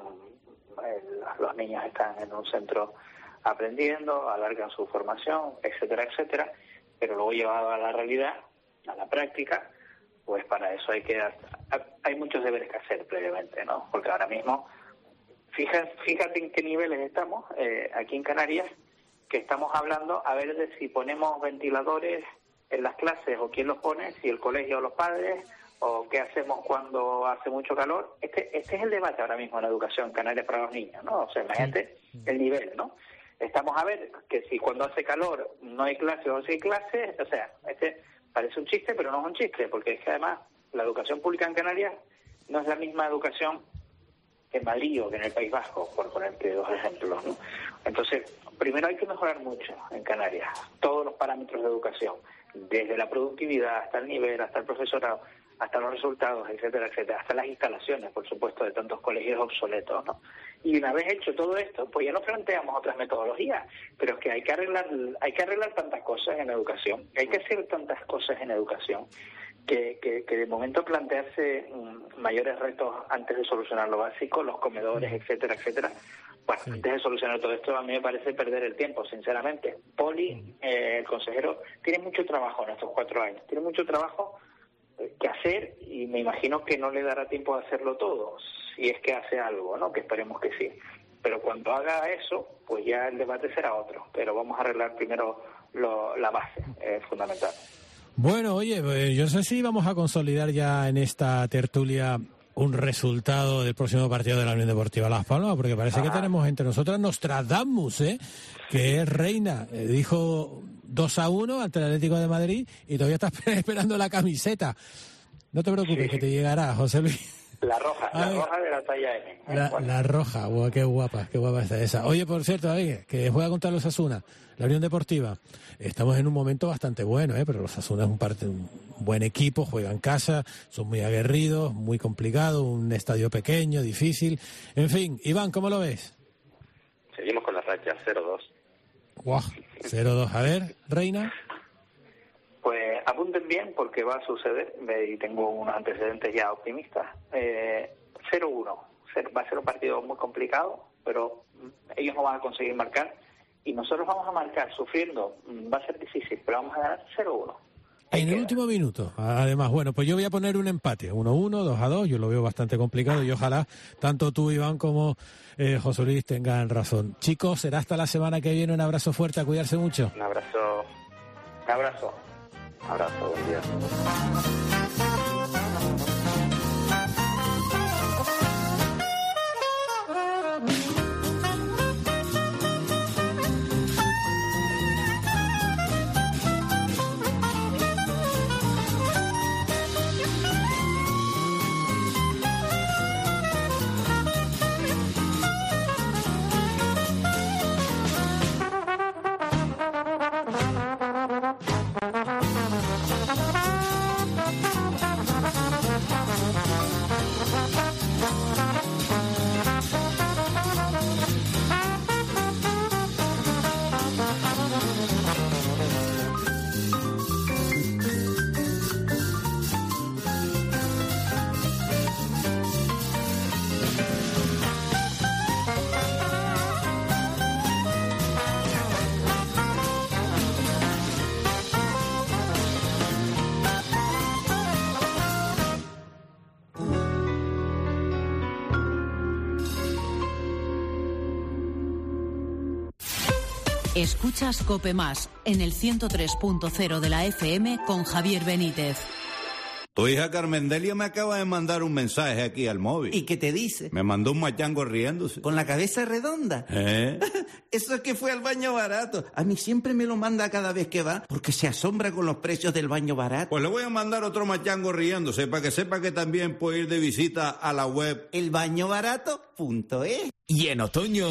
eh, los niños están en un centro aprendiendo, alargan su formación, etcétera, etcétera. Pero luego llevado a la realidad, a la práctica, pues para eso hay que hay muchos deberes que hacer previamente, ¿no? Porque ahora mismo, fíjate, fíjate en qué niveles estamos eh, aquí en Canarias, que estamos hablando a ver de si ponemos ventiladores en las clases o quién los pone, si el colegio o los padres, o qué hacemos cuando hace mucho calor. Este este es el debate ahora mismo en la educación en Canarias para los niños, ¿no? O sea, imagínate el nivel, ¿no? Estamos a ver que si cuando hace calor no hay clases o si hay clases, o sea, este parece un chiste, pero no es un chiste, porque es que además la educación pública en Canarias no es la misma educación que en Madrid o que en el País Vasco, por ponerte dos ejemplos, ¿no? Entonces, primero hay que mejorar mucho en Canarias, todos los parámetros de educación, desde la productividad hasta el nivel, hasta el profesorado, hasta los resultados, etcétera, etcétera, hasta las instalaciones, por supuesto, de tantos colegios obsoletos, ¿no? Y una vez hecho todo esto, pues ya nos planteamos otras metodologías, pero es que hay que arreglar, hay que arreglar tantas cosas en educación, hay que hacer tantas cosas en educación, que, que, que de momento plantearse um, mayores retos antes de solucionar lo básico, los comedores, etcétera, etcétera. Bueno, sí. Antes de solucionar todo esto, a mí me parece perder el tiempo, sinceramente. Poli, eh, el consejero, tiene mucho trabajo en estos cuatro años, tiene mucho trabajo que hacer, y me imagino que no le dará tiempo de hacerlo todo, si es que hace algo, ¿no? Que esperemos que sí. Pero cuando haga eso, pues ya el debate será otro. Pero vamos a arreglar primero lo, la base, es fundamental. Bueno, oye, pues yo no sé si vamos a consolidar ya en esta tertulia un resultado del próximo partido de la Unión Deportiva Las Palmas, porque parece ah. que tenemos entre nosotras Nostradamus, ¿eh? Que es reina. Eh, dijo dos a uno ante el Atlético de Madrid y todavía estás esperando la camiseta. No te preocupes, sí, que te llegará, José Luis. La roja, la roja de la talla M. La, bueno. la roja, wow, qué guapa, qué guapa está esa. Oye, por cierto, David, que juega contra los Osasuna, la Unión Deportiva. Estamos en un momento bastante bueno, ¿eh? Pero los Osasuna es un, parte, un buen equipo, juegan en casa, son muy aguerridos, muy complicado, un estadio pequeño, difícil. En fin, Iván, ¿cómo lo ves? Seguimos con la racha, cero dos. Guau, cero dos. A ver, Reina. Pues apunten bien porque va a suceder, y tengo unos antecedentes ya optimistas. Eh, cero uno, ser, va a ser un partido muy complicado, pero ellos no van a conseguir marcar y nosotros vamos a marcar sufriendo. Va a ser difícil, pero vamos a ganar cero uno. En el último minuto, además, bueno, pues yo voy a poner un empate, uno uno, dos a dos, yo lo veo bastante complicado y ojalá tanto tú, Iván, como eh, José Luis tengan razón. Chicos, será hasta la semana que viene, un abrazo fuerte, a cuidarse mucho. Un abrazo, un abrazo, un abrazo, buen día. Escuchas COPE Más en el ciento tres punto cero de la F M con Javier Benítez. Tu hija Carmendelia me acaba de mandar un mensaje aquí al móvil. ¿Y qué te dice? Me mandó un machango riéndose. ¿Con la cabeza redonda? ¿Eh? Eso es que fue al baño barato. A mí siempre me lo manda cada vez que va, porque se asombra con los precios del baño barato. Pues le voy a mandar otro machango riéndose, para que sepa que también puede ir de visita a la web el baño barato punto es. Y en otoño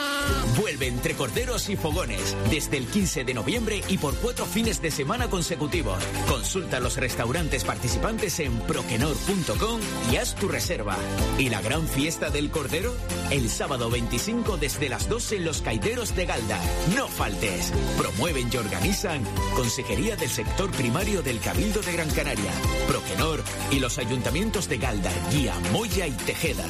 vuelve Entre Corderos y Fogones desde el quince de noviembre y por cuatro fines de semana consecutivos. Consulta los restaurantes participantes en proquenor punto com y haz tu reserva. ¿Y la gran fiesta del Cordero? El sábado veinticinco desde las doce en los Caideros de Galda. No faltes. Promueven y organizan Consejería del Sector Primario del Cabildo de Gran Canaria, Proquenor y los ayuntamientos de Galda, Guía, Moya y Tejeda.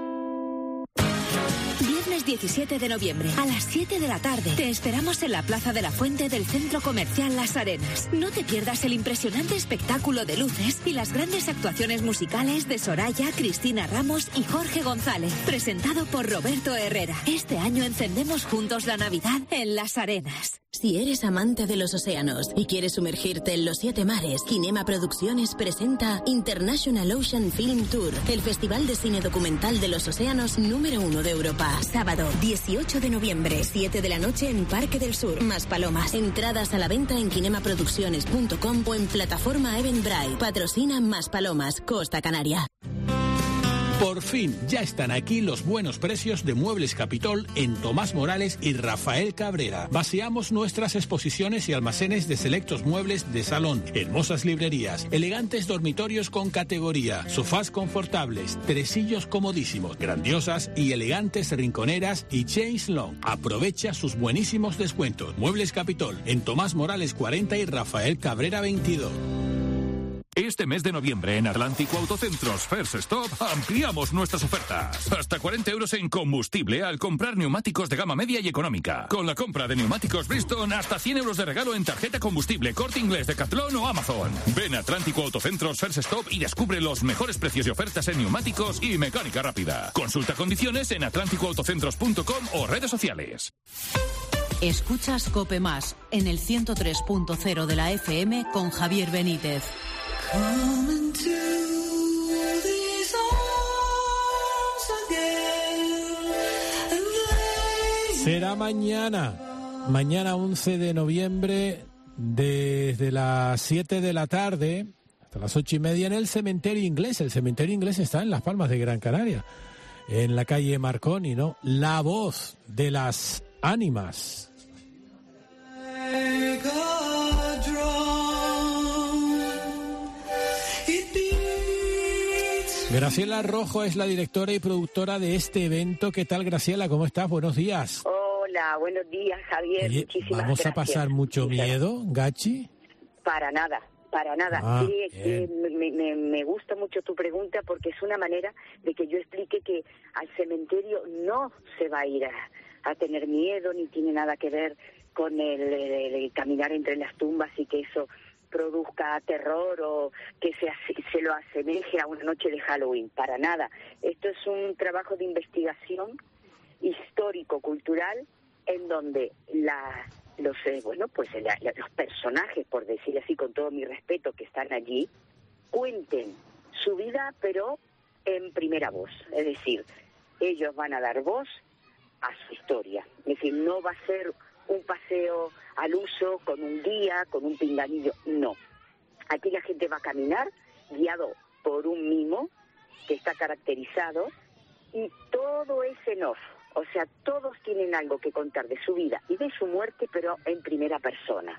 diecisiete de noviembre, a las siete de la tarde. Te esperamos en la Plaza de la Fuente del Centro Comercial Las Arenas. No te pierdas el impresionante espectáculo de luces y las grandes actuaciones musicales de Soraya, Cristina Ramos y Jorge González, presentado por Roberto Herrera. Este año encendemos juntos la Navidad en Las Arenas. Si eres amante de los océanos y quieres sumergirte en los siete mares, Kinema Producciones presenta International Ocean Film Tour, el festival de cine documental de los océanos número uno de Europa. Sábado, dieciocho de noviembre, siete de la noche en Parque del Sur, Maspalomas. Entradas a la venta en kinemaproducciones punto com o en plataforma Eventbrite. Patrocina Maspalomas, Costa Canaria. Por fin, ya están aquí los buenos precios de Muebles Capitol en Tomás Morales y Rafael Cabrera. Vaciamos nuestras exposiciones y almacenes de selectos muebles de salón, hermosas librerías, elegantes dormitorios con categoría, sofás confortables, tresillos comodísimos, grandiosas y elegantes rinconeras y chaise long. Aprovecha sus buenísimos descuentos. Muebles Capitol en Tomás Morales cuarenta y Rafael Cabrera veintidós. Este mes de noviembre en Atlántico Autocentros First Stop ampliamos nuestras ofertas. Hasta cuarenta euros en combustible al comprar neumáticos de gama media y económica. Con la compra de neumáticos Bridgestone, hasta cien euros de regalo en tarjeta combustible, Corte Inglés, Decathlon o Amazon. Ven a Atlántico Autocentros First Stop y descubre los mejores precios y ofertas en neumáticos y mecánica rápida. Consulta condiciones en atlántico autocentros punto com o redes sociales. Escuchas COPE Más en el ciento tres punto cero de la F M con Javier Benítez. Será mañana, mañana once de noviembre, desde las siete de la tarde hasta las ocho y media en el Cementerio Inglés. El Cementerio Inglés está en Las Palmas de Gran Canaria, en la calle Marconi, ¿no? La voz de las ánimas. Graciela Rojo es la directora y productora de este evento. ¿Qué tal, Graciela? ¿Cómo estás? Buenos días. Hola, buenos días, Javier. Oye, muchísimas ¿vamos gracias. a pasar mucho Sí, miedo, Gachi? Para nada, Para nada. Ah, sí, eh, me, me, me gusta mucho tu pregunta porque es una manera de que yo explique que al cementerio no se va a ir a, a tener miedo, ni tiene nada que ver con el, el, el caminar entre las tumbas y que eso produzca terror o que se, se lo asemeje a una noche de Halloween. Para nada. Esto es un trabajo de investigación histórico-cultural en donde la... los eh, bueno pues la, la, los personajes, por decir así con todo mi respeto, que están allí, cuenten su vida pero en primera voz, es decir, ellos van a dar voz a su historia, es decir, no va a ser un paseo al uso con un guía, con un pinganillo, no, aquí la gente va a caminar guiado por un mimo que está caracterizado y todo es en off. O sea, todos tienen algo que contar de su vida y de su muerte, pero en primera persona.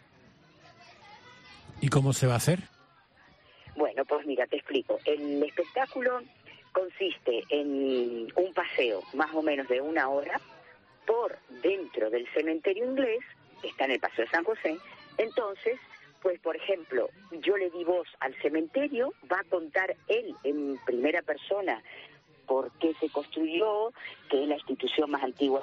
¿Y cómo se va a hacer? Bueno, pues mira, te explico. El espectáculo consiste en un paseo más o menos de una hora por dentro del cementerio inglés, que está en el Paseo de San José. Entonces, pues por ejemplo, yo le di voz al cementerio, va a contar él en primera persona por qué se construyó, que es la institución más antigua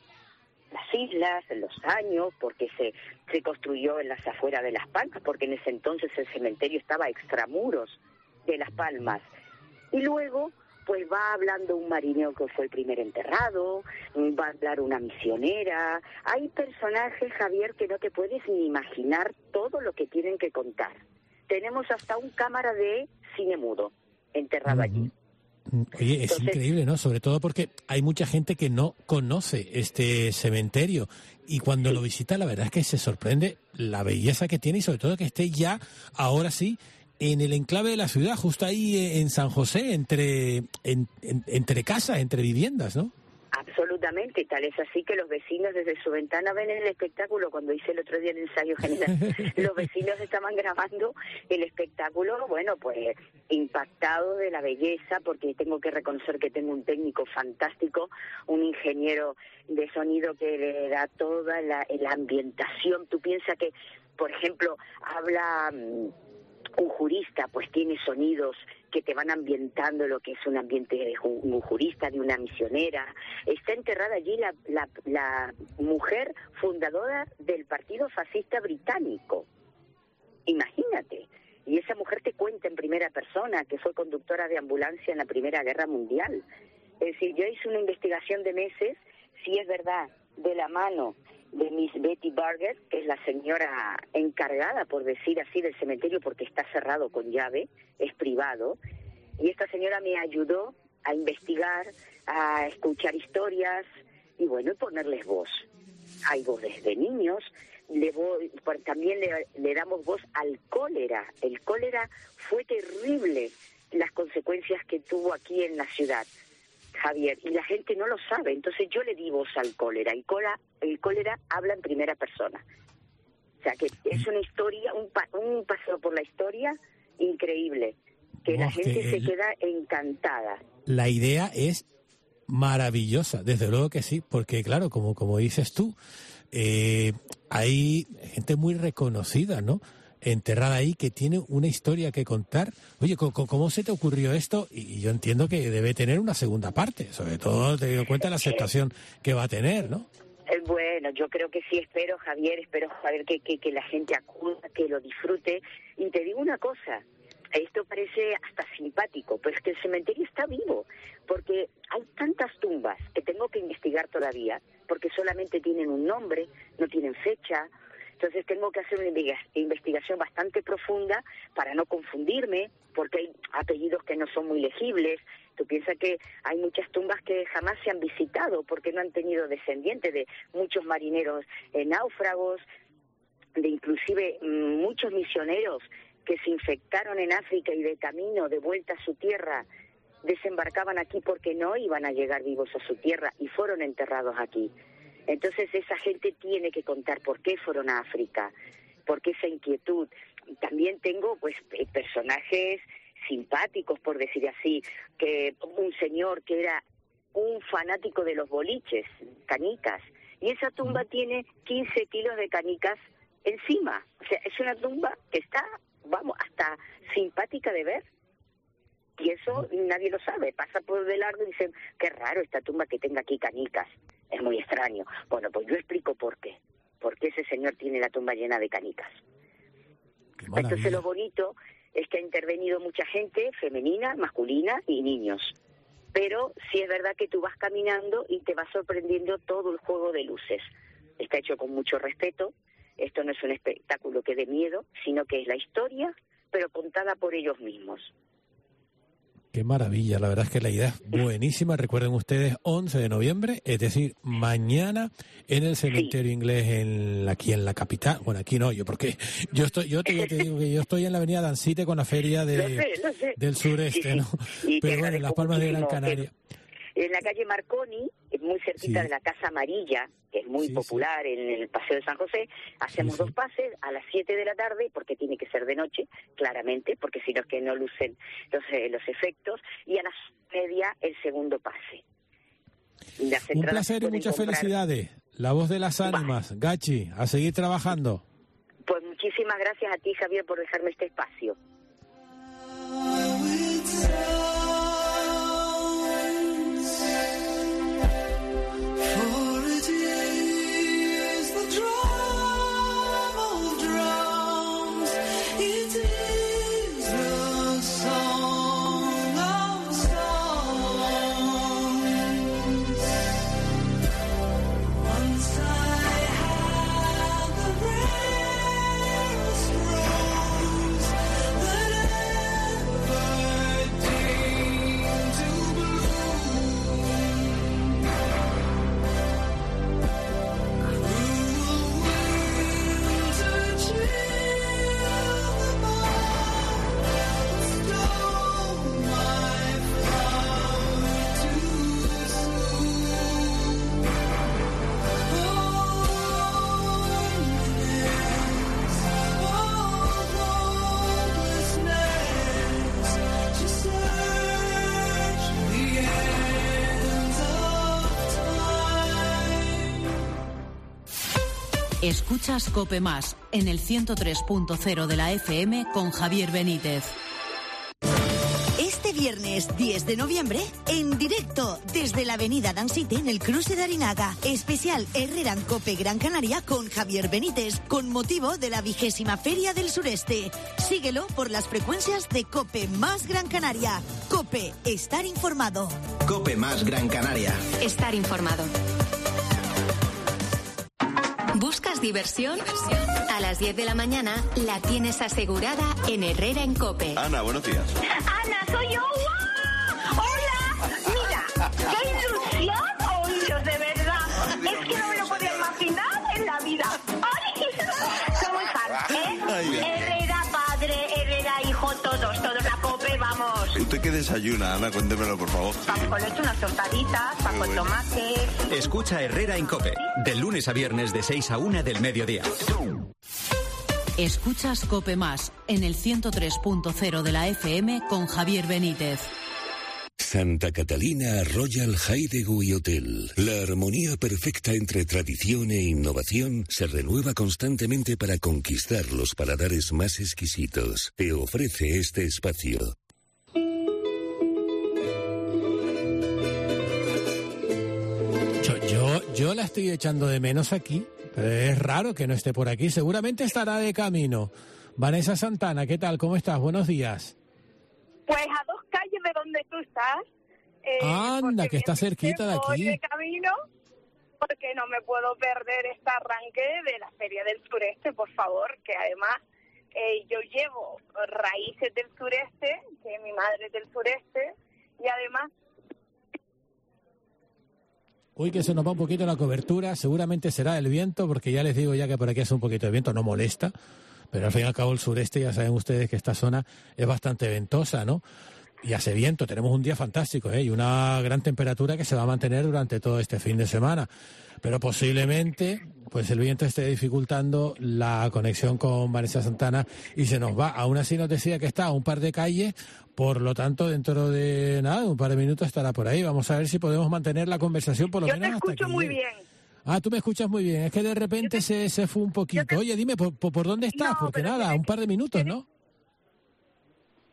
de las islas, en los años, porque se, se construyó en las afueras de Las Palmas, porque en ese entonces el cementerio estaba a extramuros de Las Palmas. Y luego, pues va hablando un marinero que fue el primer enterrado, va a hablar una misionera. Hay personajes, Javier, que no te puedes ni imaginar todo lo que tienen que contar. Tenemos hasta un cámara de cine mudo enterrado uh-huh. allí. Oye, es Entonces, increíble, ¿no? Sobre todo porque hay mucha gente que no conoce este cementerio y cuando sí. lo visita la verdad es que se sorprende la belleza que tiene y sobre todo que esté ya, ahora sí, en el enclave de la ciudad, justo ahí en San José, entre, en, en, entre casas, entre viviendas, ¿no? Absolutamente, tal es así que los vecinos desde su ventana ven el espectáculo. Cuando hice el otro día el ensayo general, los vecinos estaban grabando el espectáculo, bueno, pues impactados de la belleza, porque tengo que reconocer que tengo un técnico fantástico, un ingeniero de sonido que le da toda la, la ambientación. Tú piensas que, por ejemplo, habla un jurista, pues tiene sonidos que te van ambientando lo que es un ambiente de un jurista, de una misionera. Está enterrada allí la, la, la mujer fundadora del Partido Fascista Británico. Imagínate. Y esa mujer te cuenta en primera persona que fue conductora de ambulancia en la Primera Guerra Mundial. Es decir, yo hice una investigación de meses, si es verdad, de la mano de Miss Betty Barger, que es la señora encargada, por decir así, del cementerio, porque está cerrado con llave, es privado, y esta señora me ayudó a investigar, a escuchar historias, y bueno, y ponerles voz. Hay voces de niños, le voy, también le, le damos voz al cólera. El cólera fue terrible, las consecuencias que tuvo aquí en la ciudad, Javier, y la gente no lo sabe. Entonces yo le di voz al cólera, y cola, el cólera habla en primera persona. O sea que es una historia, un, pa, un paseo por la historia increíble, que oh, la gente que se el, queda encantada. La idea es maravillosa, desde luego que sí, porque claro, como, como dices tú, eh, hay gente muy reconocida, ¿no?, enterrada ahí, que tiene una historia que contar. Oye, ¿cómo se te ocurrió esto? Y yo entiendo que debe tener una segunda parte, sobre todo teniendo en cuenta la aceptación que va a tener, ¿no? Bueno, yo creo que sí, espero, Javier, espero, Javier, que, que, que la gente acuda, que lo disfrute. Y te digo una cosa, esto parece hasta simpático, pero es que el cementerio está vivo, porque hay tantas tumbas que tengo que investigar todavía, porque solamente tienen un nombre, no tienen fecha. Entonces tengo que hacer una investigación bastante profunda para no confundirme, porque hay apellidos que no son muy legibles. Tú piensas que hay muchas tumbas que jamás se han visitado porque no han tenido descendientes, de muchos marineros eh, náufragos, de inclusive muchos misioneros que se infectaron en África y de camino de vuelta a su tierra desembarcaban aquí porque no iban a llegar vivos a su tierra y fueron enterrados aquí. Entonces esa gente tiene que contar por qué fueron a África, por qué esa inquietud. También tengo pues personajes simpáticos, por decir así, que un señor que era un fanático de los boliches, canicas, y esa tumba tiene quince kilos de canicas encima. O sea, es una tumba que está vamos, hasta simpática de ver. Y eso nadie lo sabe. Pasa por de largo y dicen, qué raro esta tumba que tenga aquí canicas. Es muy extraño. Bueno, pues yo explico por qué. ¿Por qué ese señor tiene la tumba llena de canicas? Entonces lo bonito es que ha intervenido mucha gente, femenina, masculina y niños. Pero sí es verdad que tú vas caminando y te va sorprendiendo todo el juego de luces. Está hecho con mucho respeto. Esto no es un espectáculo que dé miedo, sino que es la historia, pero contada por ellos mismos. Qué maravilla, la verdad es que la idea es buenísima. Recuerden ustedes, once de noviembre, es decir, mañana en el cementerio sí. inglés en aquí en la capital. Bueno, aquí no, yo porque yo estoy, yo te, yo te digo que yo estoy en la avenida Dancite con la feria de, lo sé, lo sé. del sureste, ¿no? Y pero bueno, en Las Palmas de Gran Canaria. En la calle Marconi, muy cerquita sí. de la Casa Amarilla, que es muy sí, popular sí. en el Paseo de San José, hacemos sí, sí. dos pases a las siete de la tarde, porque tiene que ser de noche, claramente, porque si no es que no lucen los, eh, los efectos, y a las media el segundo pase. Un placer y muchas comprar. felicidades. La voz de las ánimas, Gachi, a seguir trabajando. Pues muchísimas gracias a ti, Javier, por dejarme este espacio. Escuchas COPE Más en el ciento tres punto cero de la F M con Javier Benítez. Este viernes diez de noviembre, en directo desde la avenida Dancite en el cruce de Arinaga, especial Herrera en COPE Gran Canaria con Javier Benítez, con motivo de la vigésima Feria del Sureste. Síguelo por las frecuencias de COPE Más Gran Canaria. COPE, estar informado. COPE Más Gran Canaria. Estar informado. ¿Buscas diversión? A las diez de la mañana la tienes asegurada en Herrera en COPE. Ana, buenos días. Ana, soy yo. ¡Wow! ¡Hola! Mira, qué ilusión oíros, de verdad. Es que no me lo podía imaginar en la vida. ¡Ay! Soy muy fan, ¿eh? Ay, Herrera padre, Herrera hijo, todos, todos la COPE, vamos. ¿Usted qué desayuna, Ana? Cuéntemelo, por favor. Pan con leche, unas tortaditas, pan con tomate. Escucha Herrera en COPE, del lunes a viernes de seis a una del mediodía. Escuchas COPE Más en el ciento tres punto cero de la F M con Javier Benítez. Santa Catalina Royal Hideaway Hotel. La armonía perfecta entre tradición e innovación se renueva constantemente para conquistar los paladares más exquisitos. Te ofrece este espacio. Yo, yo, yo la estoy echando de menos aquí. Pero es raro que no esté por aquí. Seguramente estará de camino. Vanessa Santana, ¿qué tal? ¿Cómo estás? Buenos días. Pues a dos calles de donde tú estás. Eh, Anda, que está cerquita de aquí. Voy de camino porque no me puedo perder este arranque de la Feria del Sureste, por favor, que además eh, yo llevo raíces del sureste, que mi madre es del sureste, y además... Uy, que se nos va un poquito la cobertura, seguramente será el viento, porque ya les digo ya que por aquí hace un poquito de viento, no molesta, pero al fin y al cabo el sureste, ya saben ustedes que esta zona es bastante ventosa, ¿no? Y hace viento, tenemos un día fantástico, ¿eh? Y una gran temperatura que se va a mantener durante todo este fin de semana, pero posiblemente pues el viento esté dificultando la conexión con Vanessa Santana y se nos va. Aún así nos decía que está a un par de calles, por lo tanto dentro de nada, un par de minutos estará por ahí. Vamos a ver si podemos mantener la conversación por lo Yo menos hasta que... Yo te escucho muy bien. Ah, tú me escuchas muy bien. Es que de repente te... se, se fue un poquito. Te... Oye, dime, ¿por, por, por dónde estás? No, porque nada, un par de minutos, ¿no?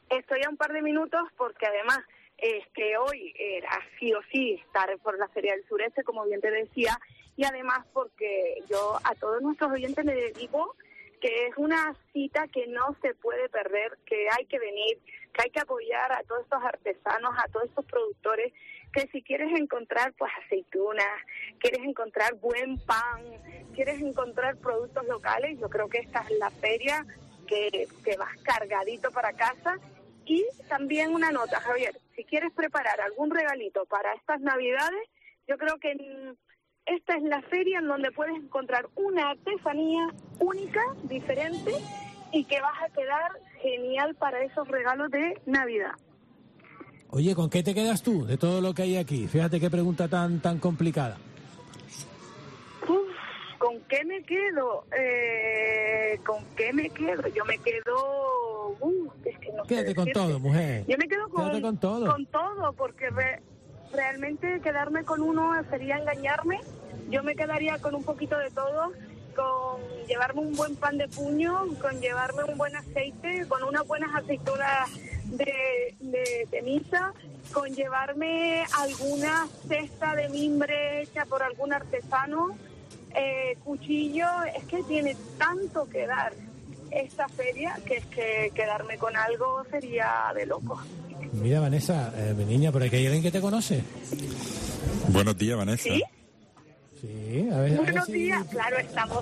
Estoy a un par de minutos porque además es que hoy era sí o sí estar por la Feria del Sureste, como bien te decía, y además porque yo a todos nuestros oyentes les digo que es una cita que no se puede perder, que hay que venir, que hay que apoyar a todos estos artesanos, a todos estos productores, que si quieres encontrar pues aceitunas, quieres encontrar buen pan, quieres encontrar productos locales, yo creo que esta es la feria que te vas cargadito para casa. Y también una nota, Javier, si quieres preparar algún regalito para estas Navidades, yo creo que esta es la feria en donde puedes encontrar una artesanía única, diferente, y que vas a quedar genial para esos regalos de Navidad. Oye, ¿con qué te quedas tú de todo lo que hay aquí? Fíjate qué pregunta tan tan complicada. Uf, ¿con qué me quedo? Eh, ¿Con qué me quedo? Yo me quedo... Uh, es que no Quédate sé con decirte. todo, mujer. Yo me quedo con, Quédate con todo. con todo, porque re, realmente quedarme con uno sería engañarme. Yo me quedaría con un poquito de todo, con llevarme un buen pan de puño, con llevarme un buen aceite, con unas buenas aceitunas de, de, de misa, con llevarme alguna cesta de mimbre hecha por algún artesano, eh, cuchillo. Es que tiene tanto que dar esta feria que es que quedarme con algo sería de loco. Mira, Vanessa, eh, mi niña, ¿por aquí hay alguien que te conoce? Buenos días, Vanessa. ¿Sí? Sí, a ver. a ver Buenos si- días, claro, estamos.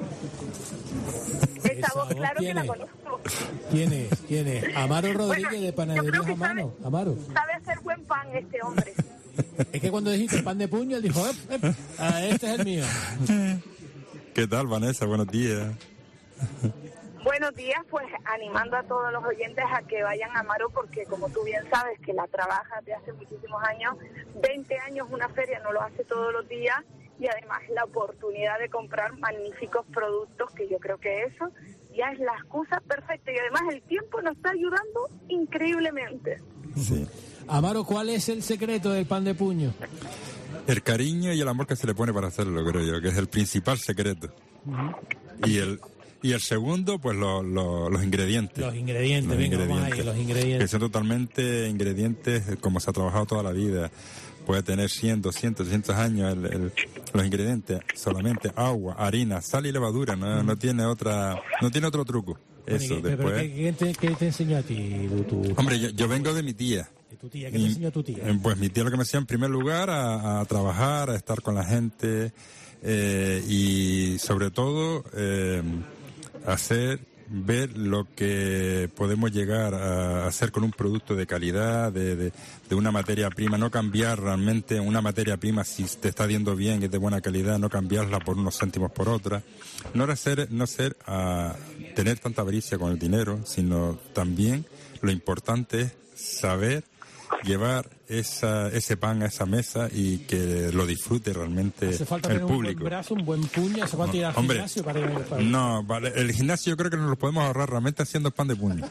Esa voz, voz, claro que ¿quién la es? conozco. ¿Quién es? ¿Quién es? Amaro Rodríguez Bueno, de yo Panaderías creo que Amaro. Amaro. Sabe hacer buen pan este hombre. Es que cuando dijiste pan de puño, él dijo, "Ep, ep, ah, este es el mío". ¿Qué tal, Vanessa? Buenos días. Buenos días, pues animando a todos los oyentes a que vayan a Amaro, porque como tú bien sabes que la trabajas de hace muchísimos años, veinte años una feria no lo hace todos los días, y además la oportunidad de comprar magníficos productos, que yo creo que eso ya es la excusa perfecta, y además el tiempo nos está ayudando increíblemente. Sí. Amaro, ¿cuál es el secreto del pan de puño? El cariño y el amor que se le pone para hacerlo, creo yo, que es el principal secreto. Y el y el segundo, pues lo- lo- los ingredientes. Los ingredientes, Los venga, vamos ingredientes. ahí, los ingredientes. Que son totalmente ingredientes eh, como se ha trabajado toda la vida. Puede tener cien, doscientos, trescientos años el, el- los ingredientes. Solamente agua, harina, sal y levadura. No, no tiene otra no tiene otro truco. Eso, Bueno, ¿y qué- pero después... ¿qué, qué te, qué te enseñó a ti tu, tu- Hombre, yo, yo vengo de mi tía. ¿De tu tía? ¿Qué te Y, enseñó tu tía? eh, Pues mi tía lo que me hacía en primer lugar a, a trabajar, a estar con la gente eh, y sobre todo eh, hacer ver lo que podemos llegar a hacer con un producto de calidad, de, de, de una materia prima, no cambiar realmente una materia prima si te está yendo bien y es de buena calidad, no cambiarla por unos céntimos por otra, no era ser, no ser a tener tanta avaricia con el dinero, sino también lo importante es saber llevar esa, ese pan a esa mesa y que lo disfrute realmente Hace falta el tener un público. buen brazo, un buen puño, hace falta ir al Hombre, gimnasio para ir para... No, vale, el gimnasio yo creo que nos lo podemos ahorrar realmente haciendo pan de puño.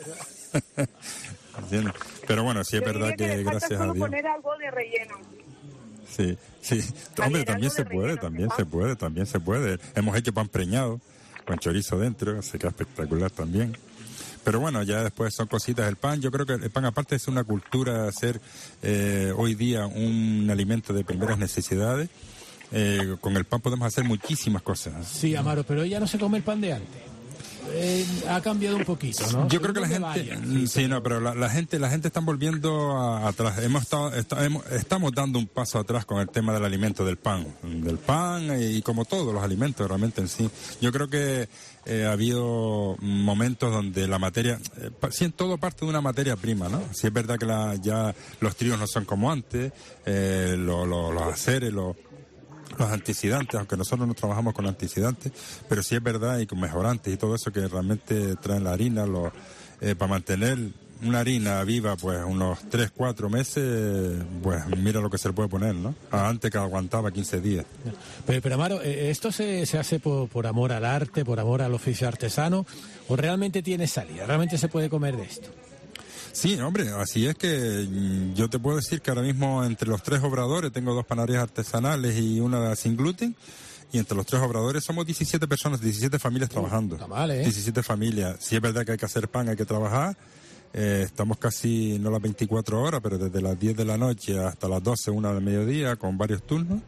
¿Entiendes? Pero bueno, sí es Yo verdad diría que le falta gracias a solo Dios. poner algo de relleno. Sí, sí. Hombre, también se puede, también se puede, también se puede. Hemos hecho pan preñado con chorizo dentro, se queda espectacular también. Pero bueno, ya después son cositas del pan. Yo creo que el pan, aparte de ser una cultura, ser eh, hoy día un alimento de primeras necesidades, eh, con el pan podemos hacer muchísimas cosas. Sí, Amaro, pero ella no se come el pan de antes. Eh, ha cambiado un poquito, ¿no? Yo creo que la Según gente, donde vaya. mm, sí, no, pero la, la gente, la gente está volviendo a- atrás. Hemos estado, está- hemos- estamos dando un paso atrás con el tema del alimento del pan, del pan y, como todos los alimentos realmente en sí. Yo creo que eh, ha habido momentos donde la materia, eh, pa- sí, en todo parte de una materia prima, ¿no? Sí es verdad que la, ya los tríos no son como antes, eh, lo- lo- los aceres, los los antioxidantes, aunque nosotros no trabajamos con antioxidantes, pero sí es verdad y con mejorantes y todo eso que realmente traen la harina, lo, eh, para mantener una harina viva pues unos tres, cuatro meses, pues mira lo que se le puede poner, ¿no? Antes que aguantaba quince días. Pero, pero Amaro, eh, ¿esto se, se hace por, por amor al arte, por amor al oficio artesano, o realmente tiene salida? ¿Realmente se puede comer de esto? Sí, hombre, así es que mm, yo te puedo decir que ahora mismo entre los tres obradores tengo dos panaderías artesanales y una sin gluten, y entre los tres obradores somos diecisiete personas, diecisiete familias trabajando. está mal, ¿eh? diecisiete familias. Sí es verdad que hay que hacer pan, hay que trabajar, Eh, estamos casi, no las veinticuatro horas, pero desde las diez de la noche hasta las doce, una del mediodía, con varios turnos.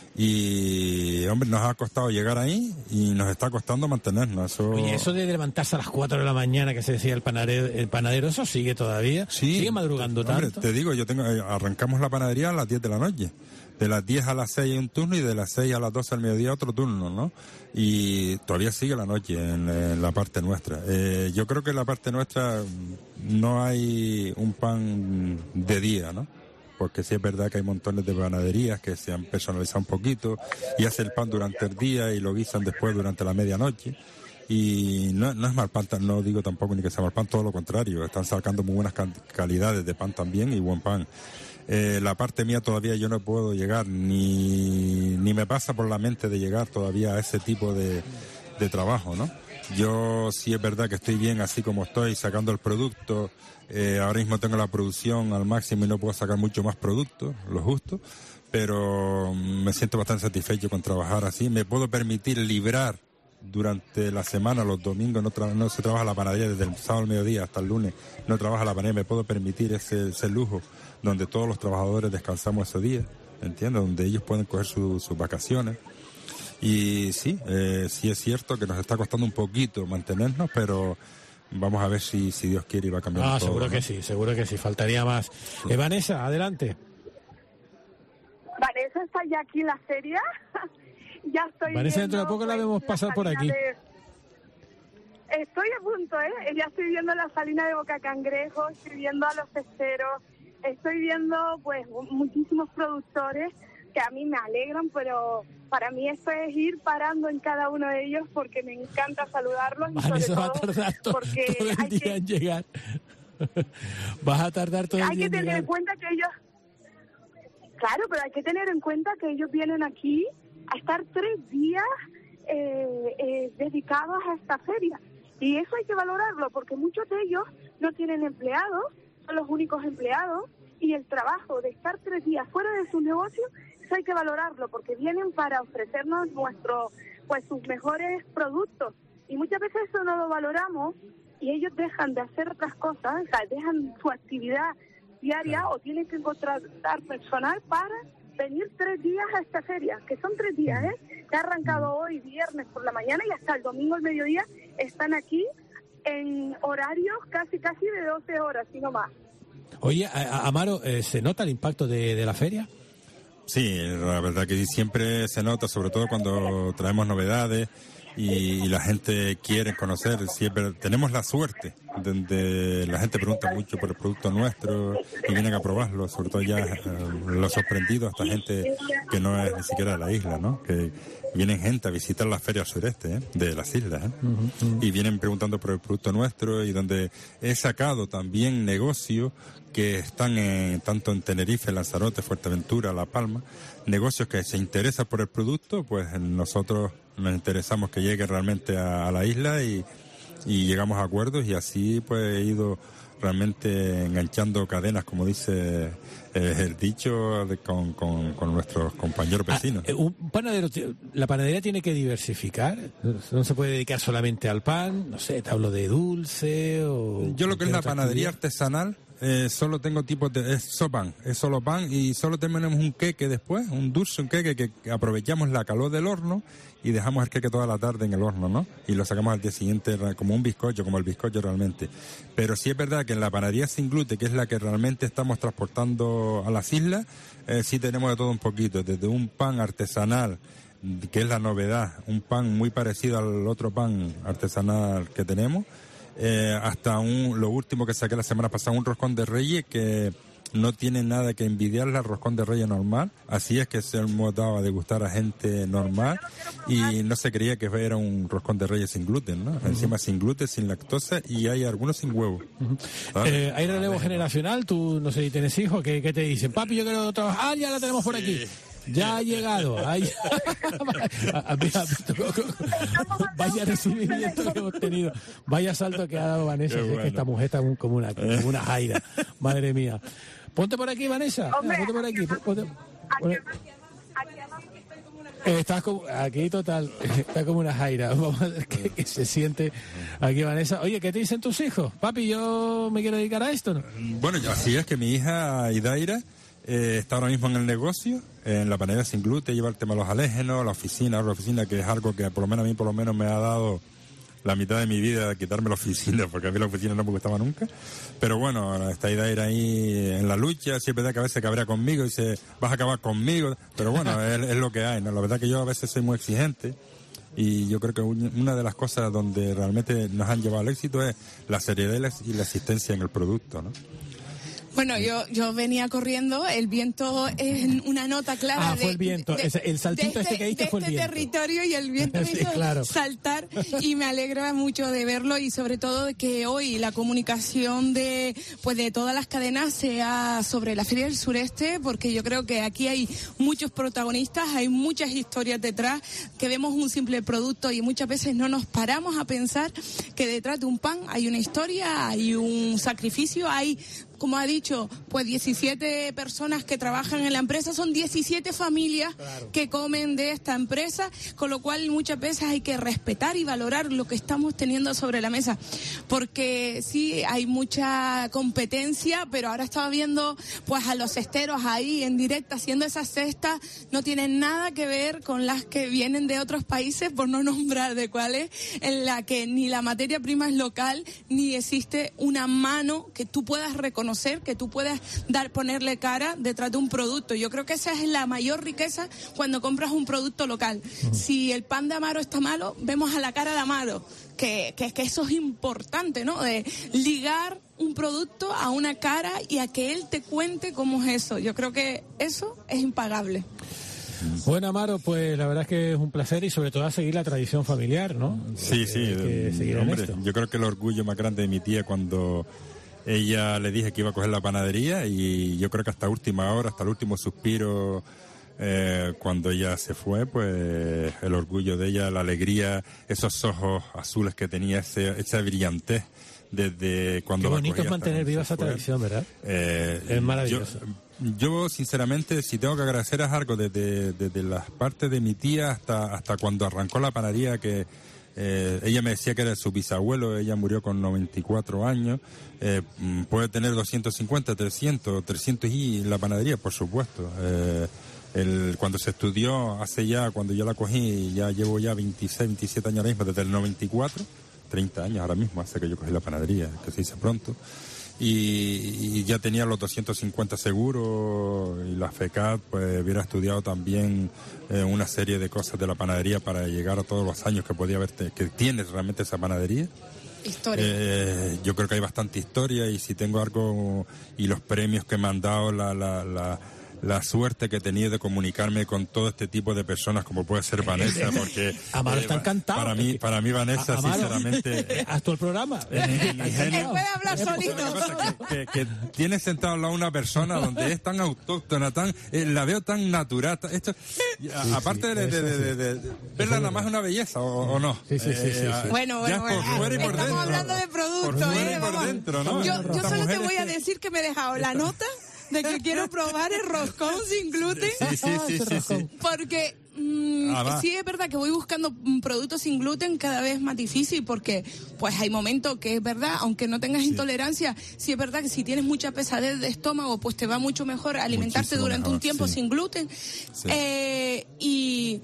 Y, hombre, nos ha costado llegar ahí y nos está costando mantenernos. Eso... Oye, eso de levantarse a las cuatro de la mañana, que se decía el panadero, el panadero, ¿eso sigue todavía? Sí, ¿Sigue madrugando hombre, tanto? Te digo, yo tengo arrancamos la panadería a las diez de la noche. De las diez a las seis hay un turno y de las seis a las doce al mediodía otro turno, ¿no? Y todavía sigue la noche en, en la parte nuestra. Eh, yo creo que en la parte nuestra no hay un pan de día, ¿no? Porque sí es verdad que hay montones de panaderías que se han personalizado un poquito y hacen el pan durante el día y lo guisan después durante la medianoche. Y no, no es mal pan, no digo tampoco ni que sea mal pan, todo lo contrario. Están sacando muy buenas calidades de pan también y buen pan. Eh, la parte mía todavía yo no puedo llegar, ni, ni me pasa por la mente de llegar todavía a ese tipo de, de trabajo, ¿no? Yo sí es verdad que estoy bien así como estoy, sacando el producto. Eh, ahora mismo tengo la producción al máximo y no puedo sacar mucho más producto, lo justo, pero me siento bastante satisfecho con trabajar así. Me puedo permitir librar durante la semana, los domingos, no, tra- no se trabaja la panadería desde el sábado al mediodía hasta el lunes, no trabaja la panadería, me puedo permitir ese, ese lujo donde todos los trabajadores descansamos ese día, ¿entiendes? Donde ellos pueden coger su, sus vacaciones. Y sí, eh, sí es cierto que nos está costando un poquito mantenernos, pero vamos a ver si, si Dios quiere y va a cambiar Ah, todo. seguro ¿no? que sí, seguro que sí, faltaría más. Eh, Vanessa, adelante. Vanessa está ya aquí en la feria. Ya estoy Vanessa, dentro de viendo, poco la pues, vemos pasar por salina aquí. de- Estoy a punto, ¿eh? Ya estoy viendo la salina de Boca Cangrejo, estoy viendo a los pesqueros, estoy viendo, pues, muchísimos productores que a mí me alegran, pero para mí esto es ir parando en cada uno de ellos porque me encanta saludarlos y sobre Vanessa va a todo tardar to- porque todo el hay día que, en llegar. Vas a tardar todo el hay día que en tener llegar. en cuenta que ellos, claro, pero hay que tener en cuenta que ellos vienen aquí a estar tres días eh, eh, dedicados a esta feria. Y eso hay que valorarlo, porque muchos de ellos no tienen empleados, son los únicos empleados, y el trabajo de estar tres días fuera de su negocio, eso hay que valorarlo, porque vienen para ofrecernos nuestro, pues sus mejores productos. Y muchas veces eso no lo valoramos, y ellos dejan de hacer otras cosas, o sea, dejan su actividad diaria o tienen que contratar personal para venir tres días a esta feria, que son tres días, ¿eh? Que ha arrancado hoy viernes por la mañana y hasta el domingo al mediodía están aquí en horarios casi casi de doce horas, si no más. Oye, a- a- Amaro, eh, ¿se nota el impacto de, de la feria? Sí, la verdad que siempre se nota, sobre todo cuando traemos novedades y, y la gente quiere conocer. Siempre tenemos la suerte de, de- la gente pregunta mucho por el producto nuestro y vienen a probarlo, sobre todo ya eh, lo sorprendido hasta gente que no es ni siquiera de la isla, ¿no? Que vienen gente a visitar la feria al sureste, ¿eh? De las islas, ¿eh? Y vienen preguntando por el producto nuestro y donde he sacado también negocios que están en, tanto en Tenerife, Lanzarote, Fuerteventura, La Palma, negocios que se interesan por el producto, pues nosotros nos interesamos que llegue realmente a, a la isla y, y llegamos a acuerdos y así pues he ido realmente enganchando cadenas, como dice eh, el dicho, de, con, con, con nuestros compañeros vecinos. Ah, eh, un panadero, t- la panadería tiene que diversificar, no se puede dedicar solamente al pan, no sé, te hablo de dulce o... Yo lo que es cualquier la otra panadería actividad. artesanal, eh, solo tengo tipos de... es solo pan, es solo pan y solo tenemos un queque después, un dulce, un queque que aprovechamos la calor del horno y dejamos el queque toda la tarde en el horno, ¿no? Y lo sacamos al día siguiente como un bizcocho, como el bizcocho realmente. Pero sí es verdad que en la panadería sin gluten, que es la que realmente estamos transportando a las islas, eh, sí tenemos de todo un poquito, desde un pan artesanal, que es la novedad, un pan muy parecido al otro pan artesanal que tenemos, eh, hasta un, lo último que saqué la semana pasada, un roscón de reyes que no tiene nada que envidiarle al roscón de reyes normal, así es que se hemos dado a degustar a gente normal y no se creía que era un roscón de reyes sin gluten, ¿no? Uh-huh. Encima sin gluten, sin lactosa y hay algunos sin huevo. Uh-huh. eh, ¿Hay relevo generacional? Tú, no sé si tienes hijos, ¿qué, qué te dicen? Papi, yo quiero trabajar. Ah, ya la tenemos por aquí. Ya ha llegado. Ay, vaya recibimiento que hemos tenido. Vaya salto que ha dado Vanessa. Bueno. Es que esta mujer está como una, como una jaira. Madre mía. Ponte por aquí, Vanessa. Hombre, Ponte por aquí. Ponte, ponte. Estás como, aquí total, está como una jaira. Vamos a ver qué, qué se siente aquí, Vanessa. Oye, ¿qué te dicen tus hijos? Papi, yo me quiero dedicar a esto, ¿no? Bueno, así es que mi hija Idaira eh, está ahora mismo en el negocio, eh, en la panadería sin gluten, lleva el tema de los alérgenos, la oficina, la oficina, que es algo que por lo menos a mí por lo menos me ha dado la mitad de mi vida, quitarme la oficina, porque a mí la oficina no me gustaba nunca. Pero bueno, está Idaira ahí en la lucha, sí es verdad que a veces cabrea conmigo y dice, vas a acabar conmigo, pero bueno, es, es lo que hay, ¿no? La verdad que yo a veces soy muy exigente y yo creo que una de las cosas donde realmente nos han llevado al éxito es la seriedad y la, y la existencia en el producto, ¿no? Bueno, yo yo venía corriendo, el viento es una nota clara. Ah, de, fue el viento, de, Ese, el saltito de este, ese que diste de fue el este viento. territorio y el viento me Sí, hizo claro. saltar y me alegra mucho de verlo y sobre todo de que hoy la comunicación de pues de todas las cadenas sea sobre la Feria del Sureste, porque yo creo que aquí hay muchos protagonistas, hay muchas historias detrás, que vemos un simple producto y muchas veces no nos paramos a pensar que detrás de un pan hay una historia, hay un sacrificio, hay, como ha dicho, pues diecisiete personas que trabajan en la empresa, son diecisiete familias claro. que comen de esta empresa, con lo cual muchas veces hay que respetar y valorar lo que estamos teniendo sobre la mesa, porque sí, hay mucha competencia, pero ahora estaba viendo pues a los cesteros ahí en directo haciendo esas cestas, no tienen nada que ver con las que vienen de otros países, por no nombrar de cuáles, en la que ni la materia prima es local, ni existe una mano que tú puedas reconocer conocer, que tú puedas dar, ponerle cara detrás de un producto. Yo creo que esa es la mayor riqueza cuando compras un producto local. Uh-huh. Si el pan de Amaro está malo, vemos a la cara de Amaro, que, que, que eso es importante, ¿no? De ligar un producto a una cara y a que él te cuente cómo es eso. Yo creo que eso es impagable. Bueno, Amaro, pues la verdad es que es un placer y sobre todo a seguir la tradición familiar, ¿no? Sí, sí, que seguir hombre, en esto. Yo creo que el orgullo más grande de mi tía cuando ella le dije que iba a coger la panadería y yo creo que hasta última hora, hasta el último suspiro, eh, cuando ella se fue, pues el orgullo de ella, la alegría, esos ojos azules que tenía, ese, esa brillantez desde cuando... Qué la bonito es mantener viva esa fue. tradición, ¿verdad? Eh, es maravilloso. Yo, yo, sinceramente, si tengo que agradecer a algo desde, desde las partes de mi tía hasta, hasta cuando arrancó la panadería, que Eh, ella me decía que era su bisabuelo, ella murió con noventa y cuatro años, eh, puede tener doscientos cincuenta, trescientos, trescientos y la panadería, por supuesto. Eh, el, cuando se estudió, hace ya, cuando yo la cogí, ya llevo ya veintiséis, veintisiete años ahora mismo, desde el noventa y cuatro, treinta años ahora mismo, hace que yo cogí la panadería, que se dice pronto. Y, y ya tenía los doscientos cincuenta seguros y la FECAD pues hubiera estudiado también eh, una serie de cosas de la panadería para llegar a todos los años que podía haber te, que tiene realmente esa panadería. Historia. Eh, yo creo que hay bastante historia y si tengo algo y los premios que me han dado, la, la, la la suerte que he tenido de comunicarme con todo este tipo de personas como puede ser Vanessa, porque Amaro eh, está encantado. Para mí, para mí Vanessa, a, Amaro, sinceramente, haz tú el programa. Él puede hablar solito. Que, que, que tiene sentado al lado una persona donde es tan autóctona, tan eh, la veo tan natural. Esto, sí, aparte sí, de, de, de, de, de, de verla nada más una belleza, o, o no. Sí, sí, sí, sí, sí. Eh, bueno, bueno, bueno. Por fuera y por Estamos dentro. hablando de productos, por fuera ¿eh? y por dentro, ¿no? Yo, yo solo te voy a decir que me he dejado la nota de que quiero probar el roscón sin gluten. Sí, sí, sí, sí, sí. Porque mmm, ah, sí es verdad que voy buscando productos sin gluten cada vez más difícil, porque pues hay momentos que es verdad, aunque no tengas sí. intolerancia, sí es verdad que si tienes mucha pesadez de estómago, pues te va mucho mejor alimentarte Muchísimo durante mejor, un tiempo sí. sin gluten. Sí. Eh, y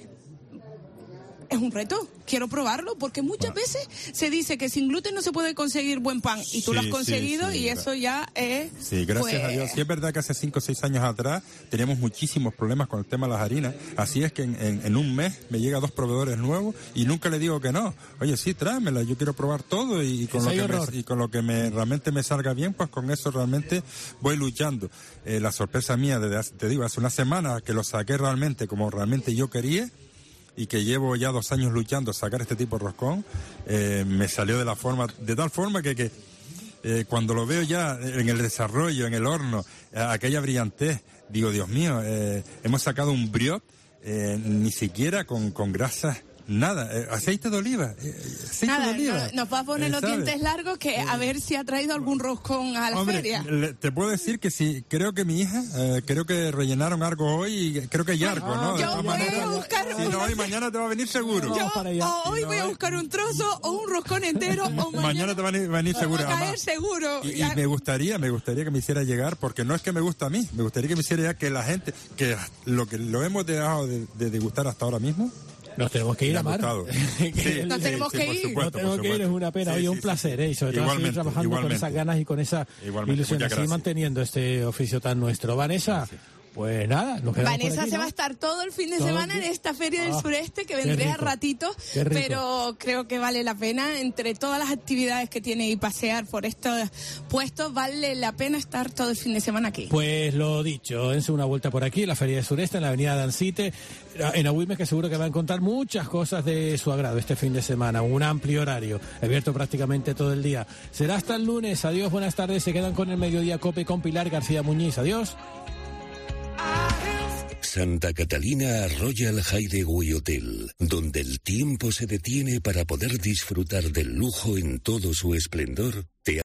es un reto, quiero probarlo, porque muchas bueno. veces se dice que sin gluten no se puede conseguir buen pan, y tú sí, lo has conseguido sí, sí, y eso ya es... Sí, gracias pues... a Dios. Sí es verdad que hace cinco o seis años atrás teníamos muchísimos problemas con el tema de las harinas, así es que en, en, en un mes me llega dos proveedores nuevos y nunca le digo que no. Oye, sí, tráemela, yo quiero probar todo y, y, con, lo que me, y con lo que me realmente me salga bien, pues con eso realmente voy luchando. Eh, la sorpresa mía, desde hace, te digo, hace una semana que lo saqué realmente como realmente yo quería, y que llevo ya dos años luchando a sacar este tipo de roscón, eh, me salió de la forma, de tal forma que, que eh, cuando lo veo ya en el desarrollo, en el horno, eh, aquella brillantez, digo, Dios mío, eh, hemos sacado un brioche, eh, ni siquiera con, con grasas Nada, eh, aceite de oliva. Eh, aceite Nada, de oliva. no, nos va a poner Eh, los ¿sabes? dientes largos que a ver si ha traído algún roscón a la Hombre, feria. le- te puedo decir que sí, creo que mi hija, eh, creo que rellenaron algo hoy y creo que hay algo, ¿no? De Yo todas voy maneras, a buscar si no, hoy mañana te va a venir seguro. Yo o hoy voy a buscar un trozo o un roscón entero o mañana, Mañana te va a venir, va a venir seguro. va a caer además. seguro. Y, y Ya- me gustaría, me gustaría que me hiciera llegar, porque no es que me gusta a mí, me gustaría que me hiciera llegar que la gente, que lo que lo hemos dejado de, de degustar hasta ahora mismo. Nos tenemos que ir, me ha Amar. gustado. Sí, Nos sí, tenemos sí, que por ir. Nos supuesto, tenemos por que ir, es supuesto. una pena. Sí, Oye, sí, un sí. placer, ¿eh? Y sobre todo seguir Igualmente, trabajando con igualmente. esas ganas y con esa Igualmente, ilusión, muchas así gracias. manteniendo este oficio tan nuestro. Vanessa, pues nada, nos quedamos Vanessa por aquí, se ¿no? va a estar todo el fin de Todo el semana en día. esta feria del Ah, sureste que qué vendré a rico, ratitos, qué rico. pero creo que vale la pena. Entre todas las actividades que tiene y pasear por estos puestos, vale la pena estar todo el fin de semana aquí. Pues lo dicho, dense una vuelta por aquí, la Feria del Sureste, en la avenida Dancite, en Agüimes, que seguro que va a encontrar muchas cosas de su agrado este fin de semana. Un amplio horario, abierto prácticamente todo el día. Será hasta el lunes. Adiós, buenas tardes. Se quedan con el Mediodía Cope con Pilar García Muñiz. Adiós. Santa Catalina Royal Hideaway Hotel, donde el tiempo se detiene para poder disfrutar del lujo en todo su esplendor. Te